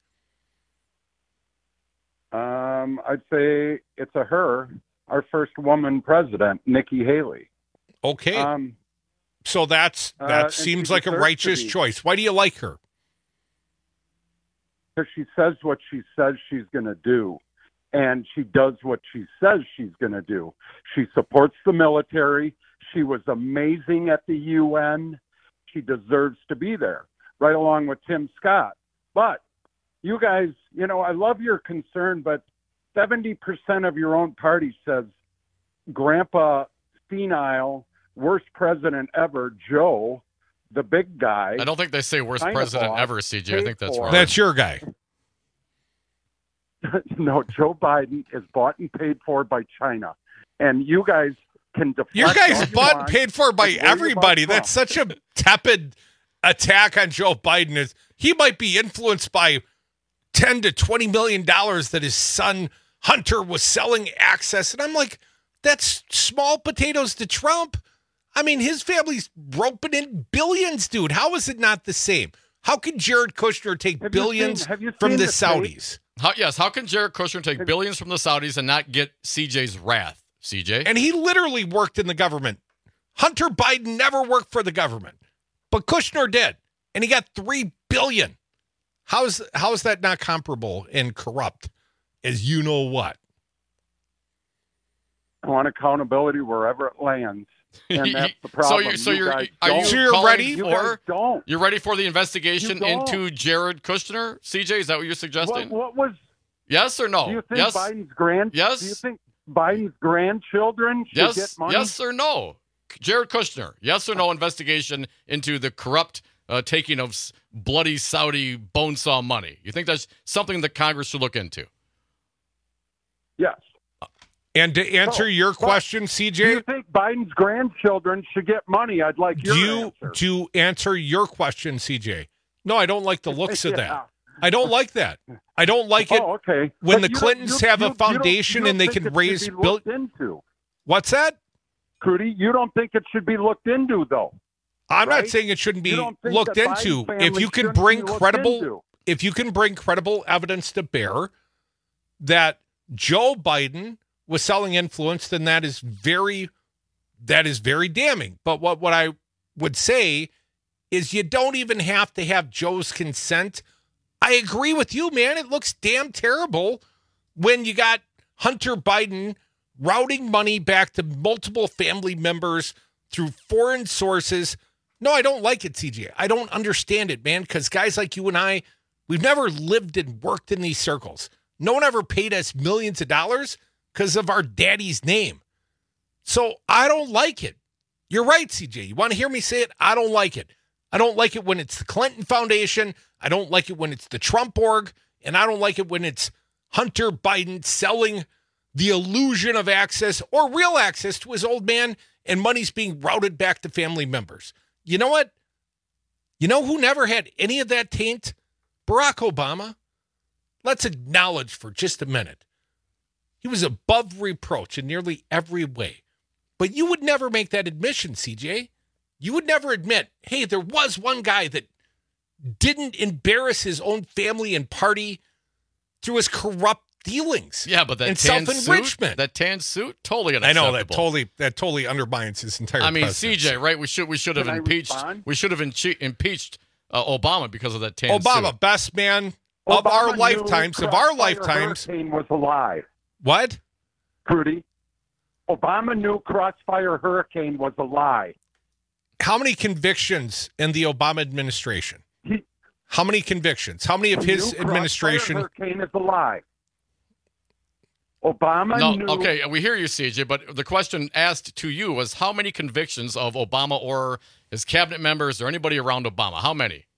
Um, I'd say it's a her, our first woman president, Nikki Haley. Okay. Um, so that's uh, that and seems she like a deserves to righteous be. choice. Why do you like her? Because she says what she says she's going to do, and she does what she says she's going to do. She supports the military. She was amazing at the U N. She deserves to be there, right along with Tim Scott. But you guys, you know, I love your concern, but seventy percent of your own party says Grandpa senile, worst president ever, Joe, the big guy. I don't think they say worst kind of president boss, ever, C J. I think that's paid for. wrong. That's your guy. No, Joe Biden is bought and paid for by China. And you guys can deflect Your all guy's you bought and want. paid for by Just worry everybody. about That's Trump. such a tepid attack on Joe Biden. Is he might be influenced by ten to twenty million dollars that his son Hunter was selling access. And I'm like, that's small potatoes to Trump. I mean, his family's roping in billions, dude. How is it not the same? How can Jared Kushner take Have you billions seen- have you from seen the the tape? Saudis? How, yes, how can Jared Kushner take billions from the Saudis and not get C J's wrath, C J? And he literally worked in the government. Hunter Biden never worked for the government, but Kushner did, and he got three billion. How's how is that not comparable and corrupt as you know what? I want accountability wherever it lands. And that's the problem. So you're, so You you're, guys are don't. you So you're calling ready? You for? guys don't. You're ready for the investigation You don't. into Jared Kushner, C J? Is that what you're suggesting? What, what was? Yes or no? Do you think yes. Biden's grand? Yes. Do you think Biden's grandchildren should Yes. get money? Yes or no? Jared Kushner. Yes or no? Investigation into the corrupt uh, taking of s- bloody Saudi bone saw money. You think that's something that Congress should look into? Yes. And to answer So, your what- question, C Do you J, think Biden's grandchildren should get money? I'd like your do you answer. to answer your question, C J? No, I don't like the looks of Yeah. that. I don't like that. I don't like it Oh, okay. when But the you don't- Clintons you- have you- a you don't- foundation you don't and they think can it should raise be bill. looked into. What's that? Cootie, you don't think it should be looked into, though? I'm not right? saying it shouldn't be You don't think looked the Biden into. family If you can shouldn't bring be looked credible, into? if you can bring credible evidence to bear that Joe Biden was selling influence, then that is very, that is very damning. But what, what I would say is you don't even have to have Joe's consent I agree with you, man. It looks damn terrible when you got Hunter Biden routing money back to multiple family members through foreign sources. No, I don't like it, C J. I don't understand it, man, because guys like you and I, we've never lived and worked in these circles. No one ever paid us millions of dollars because of our daddy's name. So I don't like it. You're right, C J. You want to hear me say it? I don't like it. I don't like it when it's the Clinton Foundation. I don't like it when it's the Trump org. And I don't like it when it's Hunter Biden selling the illusion of access or real access to his old man and money's being routed back to family members. You know what? You know who never had any of that taint? Barack Obama. Let's acknowledge for just a minute. He was above reproach in nearly every way. But you would never make that admission, C J. You would never admit, hey, there was one guy that didn't embarrass his own family and party through his corrupt dealings. Yeah, but that and tan self-enrichment. suit, that tan suit, totally I unacceptable. know that totally that totally undermines his entire. I mean, presidency. C J, right? We should we should have Can I impeached respond? we should have imche- impeached uh, Obama because of that tan Obama, suit. best man of Obama our knew lifetimes, of our Crossfire lifetimes. Hurricane was a lie. What? Prudy. Obama knew Crossfire Hurricane was a lie. How many convictions in the Obama administration? He, How many convictions? How many of he his knew administration? Crossfire Hurricane is a lie. Obama No, knew. okay, we hear you, C J, but the question asked to you was how many convictions of Obama or his cabinet members or anybody around Obama? How many?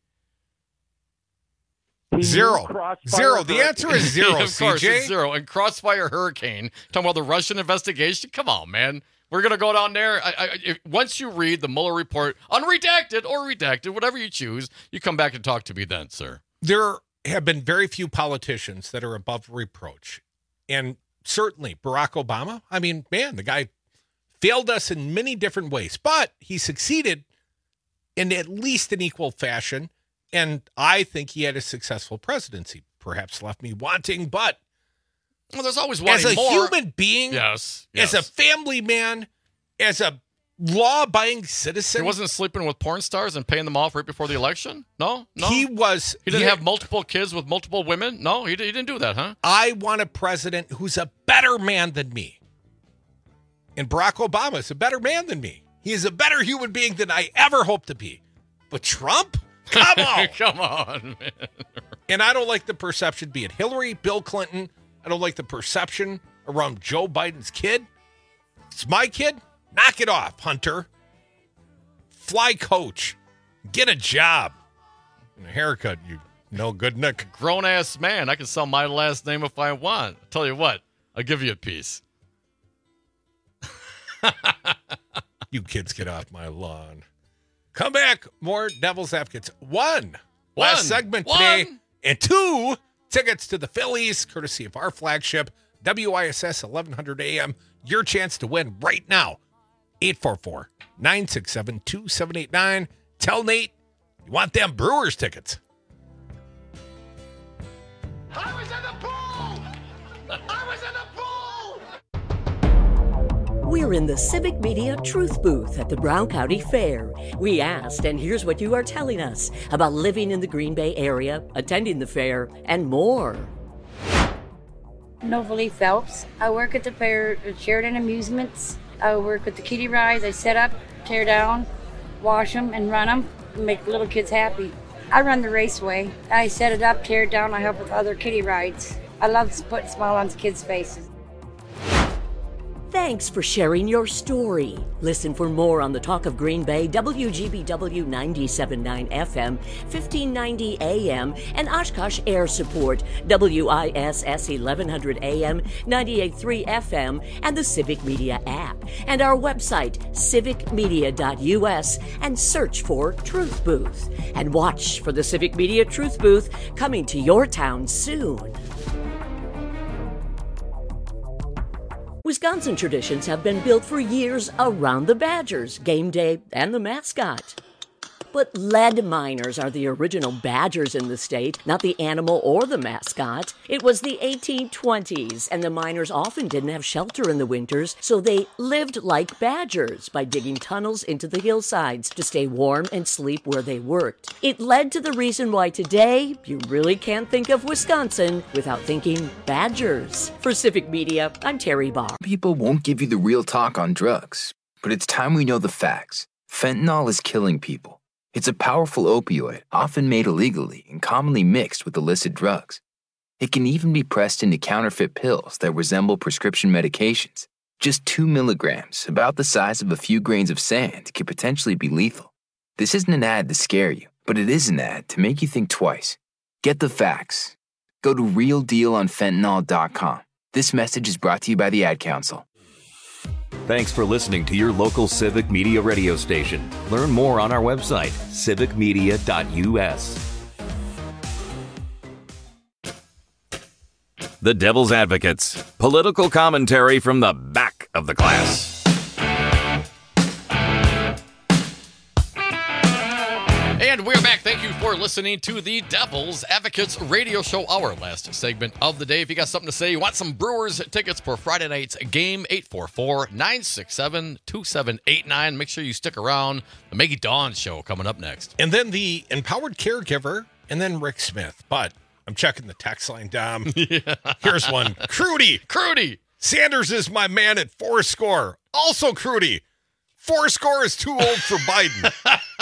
he knew Zero. Crossfire Zero. The Hurricane- answer is zero, of course, C J. it's zero. And Crossfire Hurricane, talking about the Russian investigation? Come on, man. We're going to go down there. I, I, if, once you read the Mueller report, unredacted or redacted, whatever you choose, you come back and talk to me then, sir. There have been very few politicians that are above reproach. And certainly Barack Obama, I mean, man, the guy failed us in many different ways, but he succeeded in at least an equal fashion. And I think he had a successful presidency. Perhaps left me wanting, but Well, there's always wanting as a more. human being, Yes, as yes. a family man, as a law-abiding citizen, He wasn't sleeping with porn stars and paying them off right before the election? No? No? he was. He didn't he- have multiple kids with multiple women? No, he, he didn't do that, huh? I want a president who's a better man than me. And Barack Obama is a better man than me. He is a better human being than I ever hoped to be. But Trump? Come on. Come on, man. And I don't like the perception, be it Hillary, Bill Clinton. I don't like the perception around Joe Biden's kid. It's my kid. Knock it off, Hunter. Fly coach. Get a job. And a haircut, you no good Nick. Grown ass man. I can sell my last name if I want. I'll tell you what, I'll give you a piece. You kids get off my lawn. Come back. More Devil's Advocates. One. Last One. segment One. today. And two tickets to the Phillies, courtesy of our flagship, W I S S eleven hundred A M. Your chance to win right now. eight four four, nine six seven, two seven eight nine. Tell Nate you want them Brewers tickets. I was in the pool! I was in the pool! We're in the Civic Media Truth Booth at the Brown County Fair. We asked, and here's what you are telling us about living in the Green Bay area, attending the fair, and more. Novalee Phelps. I work at the fair at Sheridan Amusements. I work with the kiddie rides. I set up, tear down, wash them, and run them, and make little kids happy. I run the raceway. I set it up, tear it down. I help with other kiddie rides. I love to put a smile on kids' faces. Thanks for sharing your story. Listen for more on the Talk of Green Bay, W G B W ninety-seven point nine F M, fifteen ninety A M, and Oshkosh Air Support, W I S S eleven hundred A M, ninety-eight point three F M, and the Civic Media app, and our website, civic media dot U S, and search for Truth Booth. And watch for the Civic Media Truth Booth coming to your town soon. Wisconsin traditions have been built for years around the Badgers, game day, and the mascot. But lead miners are the original badgers in the state, not the animal or the mascot. It was the eighteen twenties, and the miners often didn't have shelter in the winters, so they lived like badgers by digging tunnels into the hillsides to stay warm and sleep where they worked. It led to the reason why today you really can't think of Wisconsin without thinking badgers. For Civic Media, I'm Terry Barr. People won't give you the real talk on drugs, but it's time we know the facts. Fentanyl is killing people. It's a powerful opioid, often made illegally and commonly mixed with illicit drugs. It can even be pressed into counterfeit pills that resemble prescription medications. Just two milligrams, about the size of a few grains of sand, could potentially be lethal. This isn't an ad to scare you, but it is an ad to make you think twice. Get the facts. Go to real deal on fentanyl dot com. This message is brought to you by the Ad Council. Thanks for listening to your local Civic Media radio station. Learn more on our website, civic media dot u s. The Devil's Advocates. Political commentary from the back of the class. And we're back. Thank you for listening to the Devil's Advocates radio show, our last segment of the day. If you got something to say, you want some Brewers tickets for Friday night's game, eight four four, nine six seven, two seven eight nine. Make sure you stick around. The Maggie Dawn show coming up next. And then the Empowered Caregiver, and then Rick Smith. But I'm checking the text line, Dom. Yeah. Here's one. Crudy. Crudy. Sanders is my man at four score. Also, Crudy. Four score is too old for Biden.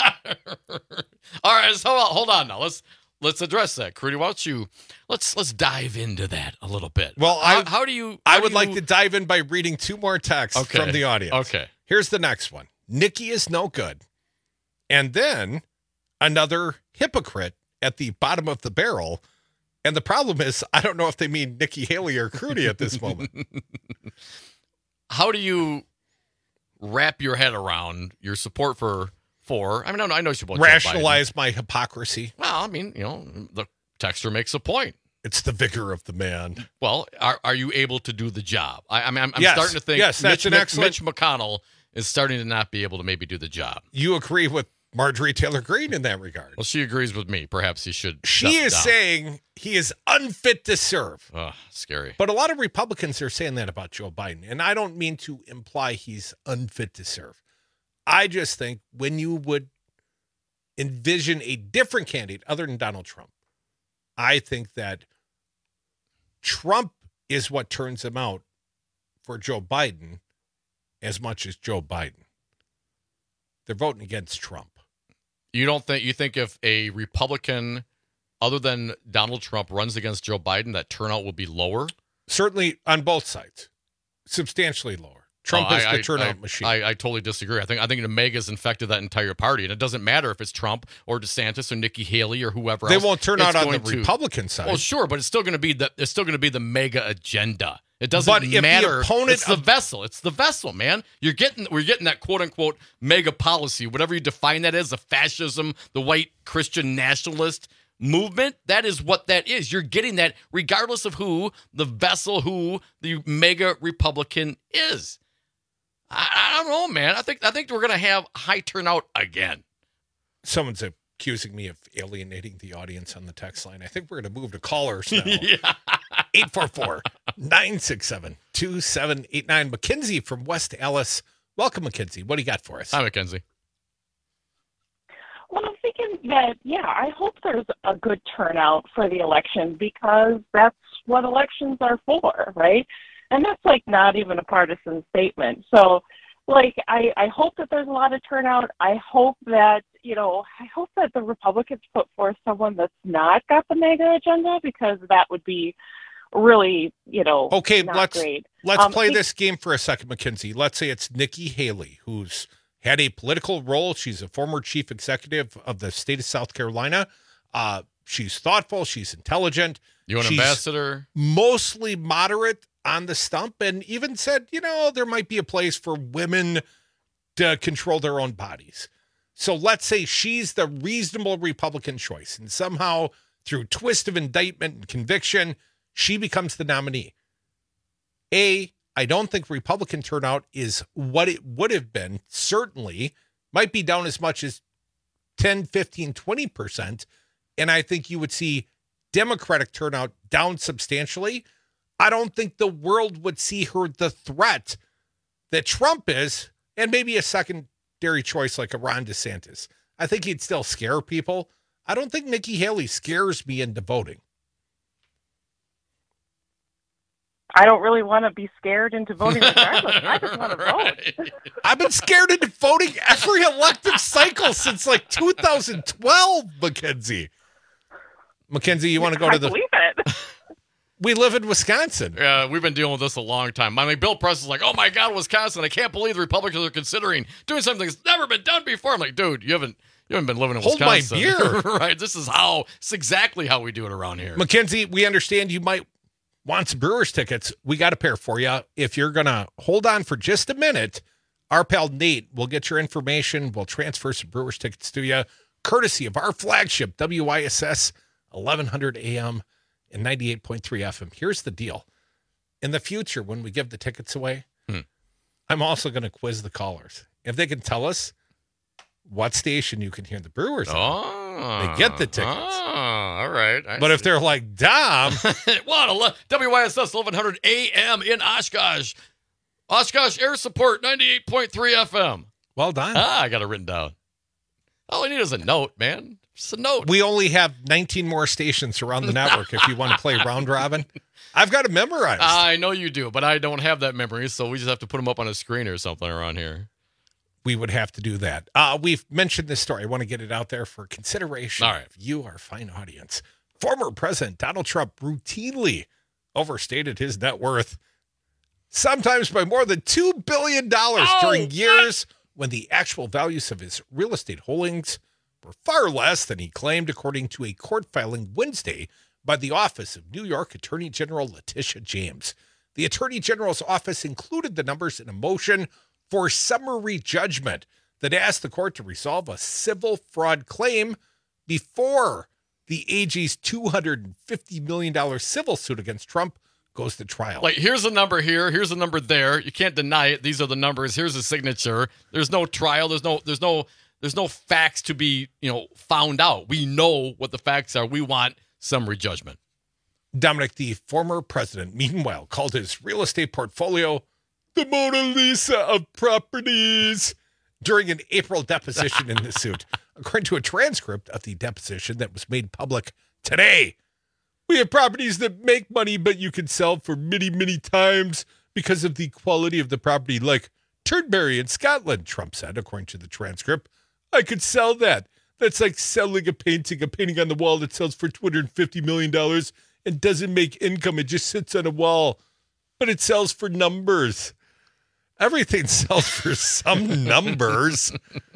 All right, so hold on now. Let's let's address that, Crudy. Why don't you let's let's dive into that a little bit. Well, how, I how do you? How I do would you, like to dive in by reading two more texts okay. from the audience. Okay. Here's the next one. Nikki is no good. And then another hypocrite at the bottom of the barrel. And the problem is, I don't know if they mean Nikki Haley or Crudy at this moment. How do you wrap your head around your support for for? I mean, I know, I know you support rationalize my hypocrisy. Well, I mean, you know, the texter makes a point. It's the vigor of the man. Well, are are you able to do the job? I, I mean, I'm, I'm yes. starting to think. Yes, that's Mitch, an excellent. Mitch McConnell is starting to not be able to maybe do the job. You agree with Marjorie Taylor Greene in that regard? Well, she agrees with me. Perhaps he should. She is down. saying he is unfit to serve. Oh, scary. But a lot of Republicans are saying that about Joe Biden. And I don't mean to imply he's unfit to serve. I just think when you would envision a different candidate other than Donald Trump, I think that Trump is what turns him out for Joe Biden as much as Joe Biden. They're voting against Trump. You don't think you think if a Republican other than Donald Trump runs against Joe Biden, that turnout will be lower? Certainly on both sides, substantially lower. Trump oh, is I, the turnout I, machine. I, I totally disagree. I think I think the MAGA's infected that entire party, and it doesn't matter if it's Trump or DeSantis or Nikki Haley or whoever they else. won't turn it's out on the to, Republican side. Well, sure, but it's still going to be the it's still going to be the MAGA agenda. It doesn't but if matter. The opponent it's the of- vessel. It's the vessel, man. You're getting we're getting that quote unquote MAGA policy, whatever you define that as, the fascism, the white Christian nationalist movement. That is what that is. You're getting that regardless of who the vessel, who the MAGA Republican is. I, I don't know, man. I think I think we're gonna have high turnout again. Someone's accusing me of alienating the audience on the text line. I think we're going to move to callers now. Yeah. eight four four, nine six seven, two seven eight nine. Mackenzie from West Allis. Welcome, Mackenzie. What do you got for us? Hi, Mackenzie. Well, I'm thinking that, yeah, I hope there's a good turnout for the election because that's what elections are for, right? And that's, like, not even a partisan statement. So, like, I, I hope that there's a lot of turnout. I hope that, you know, I hope that the Republicans put forth someone that's not got the MAGA agenda because that would be really, you know, okay, not let's, great. Let's um, play he, this game for a second, Mackenzie. Let's say it's Nikki Haley, who's had a political role. She's a former chief executive of the state of South Carolina. Uh, she's thoughtful. She's intelligent. You an she's ambassador? Mostly moderate on the stump, and even said, you know, there might be a place for women to control their own bodies. So let's say she's the reasonable Republican choice, and somehow through twist of indictment and conviction, she becomes the nominee. A, I don't think Republican turnout is what it would have been. Certainly might be down as much as ten, fifteen, twenty percent. And I think you would see Democratic turnout down substantially. I don't think the world would see her the threat that Trump is, and maybe a secondary choice like a Ron DeSantis. I think he'd still scare people. I don't think Nikki Haley scares me into voting. I don't really want to be scared into voting regardless. I just want to Right. vote. I've been scared into voting every elective cycle since like two thousand twelve, Mackenzie. Mackenzie, you want to go I to the... believe it. We live in Wisconsin. Yeah, we've been dealing with this a long time. I mean, Bill Press is like, oh my God, Wisconsin, I can't believe the Republicans are considering doing something that's never been done before. I'm like, dude, you haven't you haven't been living in Hold my Wisconsin. beer. Right, this is how, it's exactly how we do it around here. Mackenzie, we understand you might want some Brewers tickets. We got a pair for you. If you're going to hold on for just a minute, our pal Nate will get your information. We'll transfer some Brewers tickets to you, courtesy of our flagship, W I S S eleven hundred A M and ninety-eight point three F M. Here's the deal. In the future, when we give the tickets away, Hmm. I'm also going to quiz the callers. If they can tell us what station you can hear the Brewers on, Oh, they get the tickets. Oh, all right. I But if see. they're like, Dom, what, ele- W Y S S eleven hundred A M in Oshkosh. Oshkosh Air Support ninety-eight point three F M. well done. Ah, I got it written down. All I need is a note, man. Just a note. We only have nineteen more stations around the network if you want to play round robin. I've got it memorized. I know you do, but I don't have that memory, so we just have to put them up on a screen or something around here. we would have to do that. Uh, we've mentioned this story. I want to get it out there for consideration. All right. Of you, our fine audience. Former President Donald Trump routinely overstated his net worth, sometimes by more than two billion dollars Oh, during years when the actual values of his real estate holdings were far less than he claimed, according to a court filing Wednesday by the office of New York Attorney General Letitia James. The Attorney General's office included the numbers in a motion for summary judgment that asked the court to resolve a civil fraud claim before the A G's two hundred fifty million dollars civil suit against Trump goes to trial. Like, here's a number here, here's a number there. You can't deny it. These are the numbers. Here's a signature. There's no trial. There's no, there's no, there's no facts to be, you know, found out. We know what the facts are. We want summary judgment. Dominic, the former president, meanwhile, called his real estate portfolio the Mona Lisa of properties during an April deposition in the suit. According to a transcript of the deposition that was made public today, we have properties that make money, but you can sell for many, many times because of the quality of the property, like Turnberry in Scotland, Trump said, according to the transcript. I could sell that. That's like selling a painting, a painting on the wall that sells for two hundred fifty million dollars and doesn't make income. It just sits on a wall, but it sells for numbers. Everything sells for some numbers.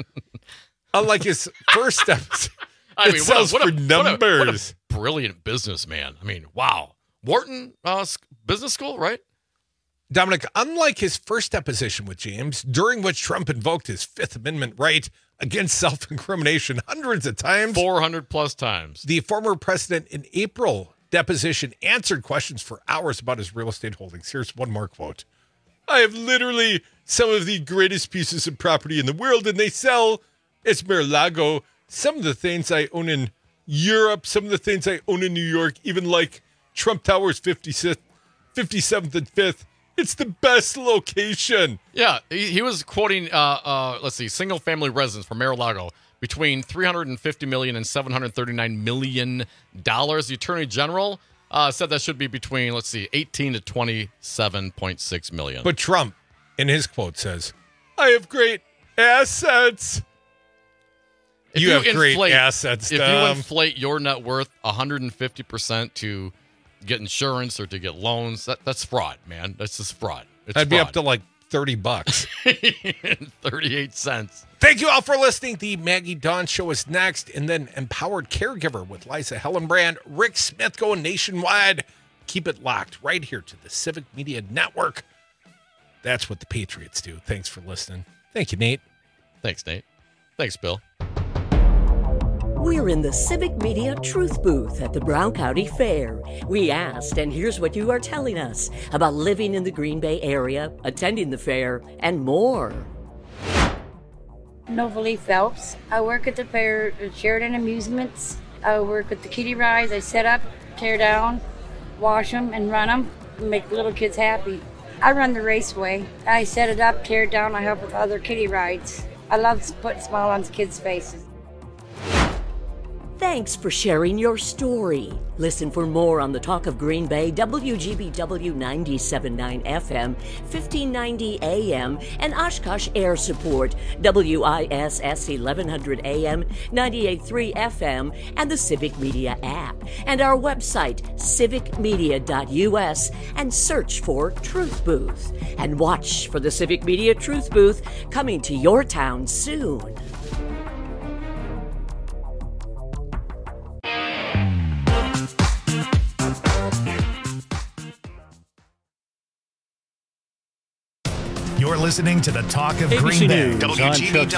Unlike his first steps, I it mean, sells what a, for what a, what a- numbers. What a, brilliant businessman. I mean, wow. Wharton uh, s- Business School, right? Dominic, unlike his first deposition with James, during which Trump invoked his Fifth Amendment right against self-incrimination hundreds of times, four hundred plus times, the former president in April deposition answered questions for hours about his real estate holdings. Here's one more quote. I have literally some of the greatest pieces of property in the world, and they sell. It's Mar-a-Lago. Some of the things I own in Europe, some of the things I own in New York, even like Trump Towers fifty-sixth, fifty-seventh and fifth. It's the best location. Yeah, he, he was quoting, uh, uh, let's see, single-family residence from Mar-a-Lago between three hundred fifty million dollars and seven hundred thirty-nine million dollars. The Attorney General uh, said that should be between, let's see, eighteen to twenty-seven point six million dollars. But Trump, in his quote, says, I have great assets. If You have great inflate- assets, If Dom. you inflate your net worth one hundred fifty percent to get insurance or to get loans, that, that's fraud, man. That's just fraud. It's I'd be fraud. up to like thirty bucks. thirty-eight cents. Thank you all for listening. The Maggie Dawn Show is next, and then Empowered Caregiver with Liza Hellenbrand, Rick Smith going nationwide. Keep it locked right here to the Civic Media Network. That's what the Patriots do. Thanks for listening. Thank you, Nate. Thanks, Nate. Thanks, Bill. We're in the Civic Media Truth Booth at the Brown County Fair. We asked, and here's what you are telling us about living in the Green Bay area, attending the fair, and more. Novalee Phelps. I work at the fair, Sheridan Amusements. I work with the kiddie rides. I set up, tear down, wash them, and run them, and make little kids happy. I run the raceway. I set it up, tear it down. I help with other kiddie rides. I love putting a smile on kids' faces. Thanks for sharing your story. Listen for more on the Talk of Green Bay, W G B W ninety-seven point nine F M, fifteen ninety A M, and Oshkosh Air Support, W I S S eleven hundred A M, ninety-eight point three F M, and the Civic Media app. And our website, civic media dot U S, and search for Truth Booth. And watch for the Civic Media Truth Booth coming to your town soon. You're listening to the Talk of A B C Green Bay. News, W G B W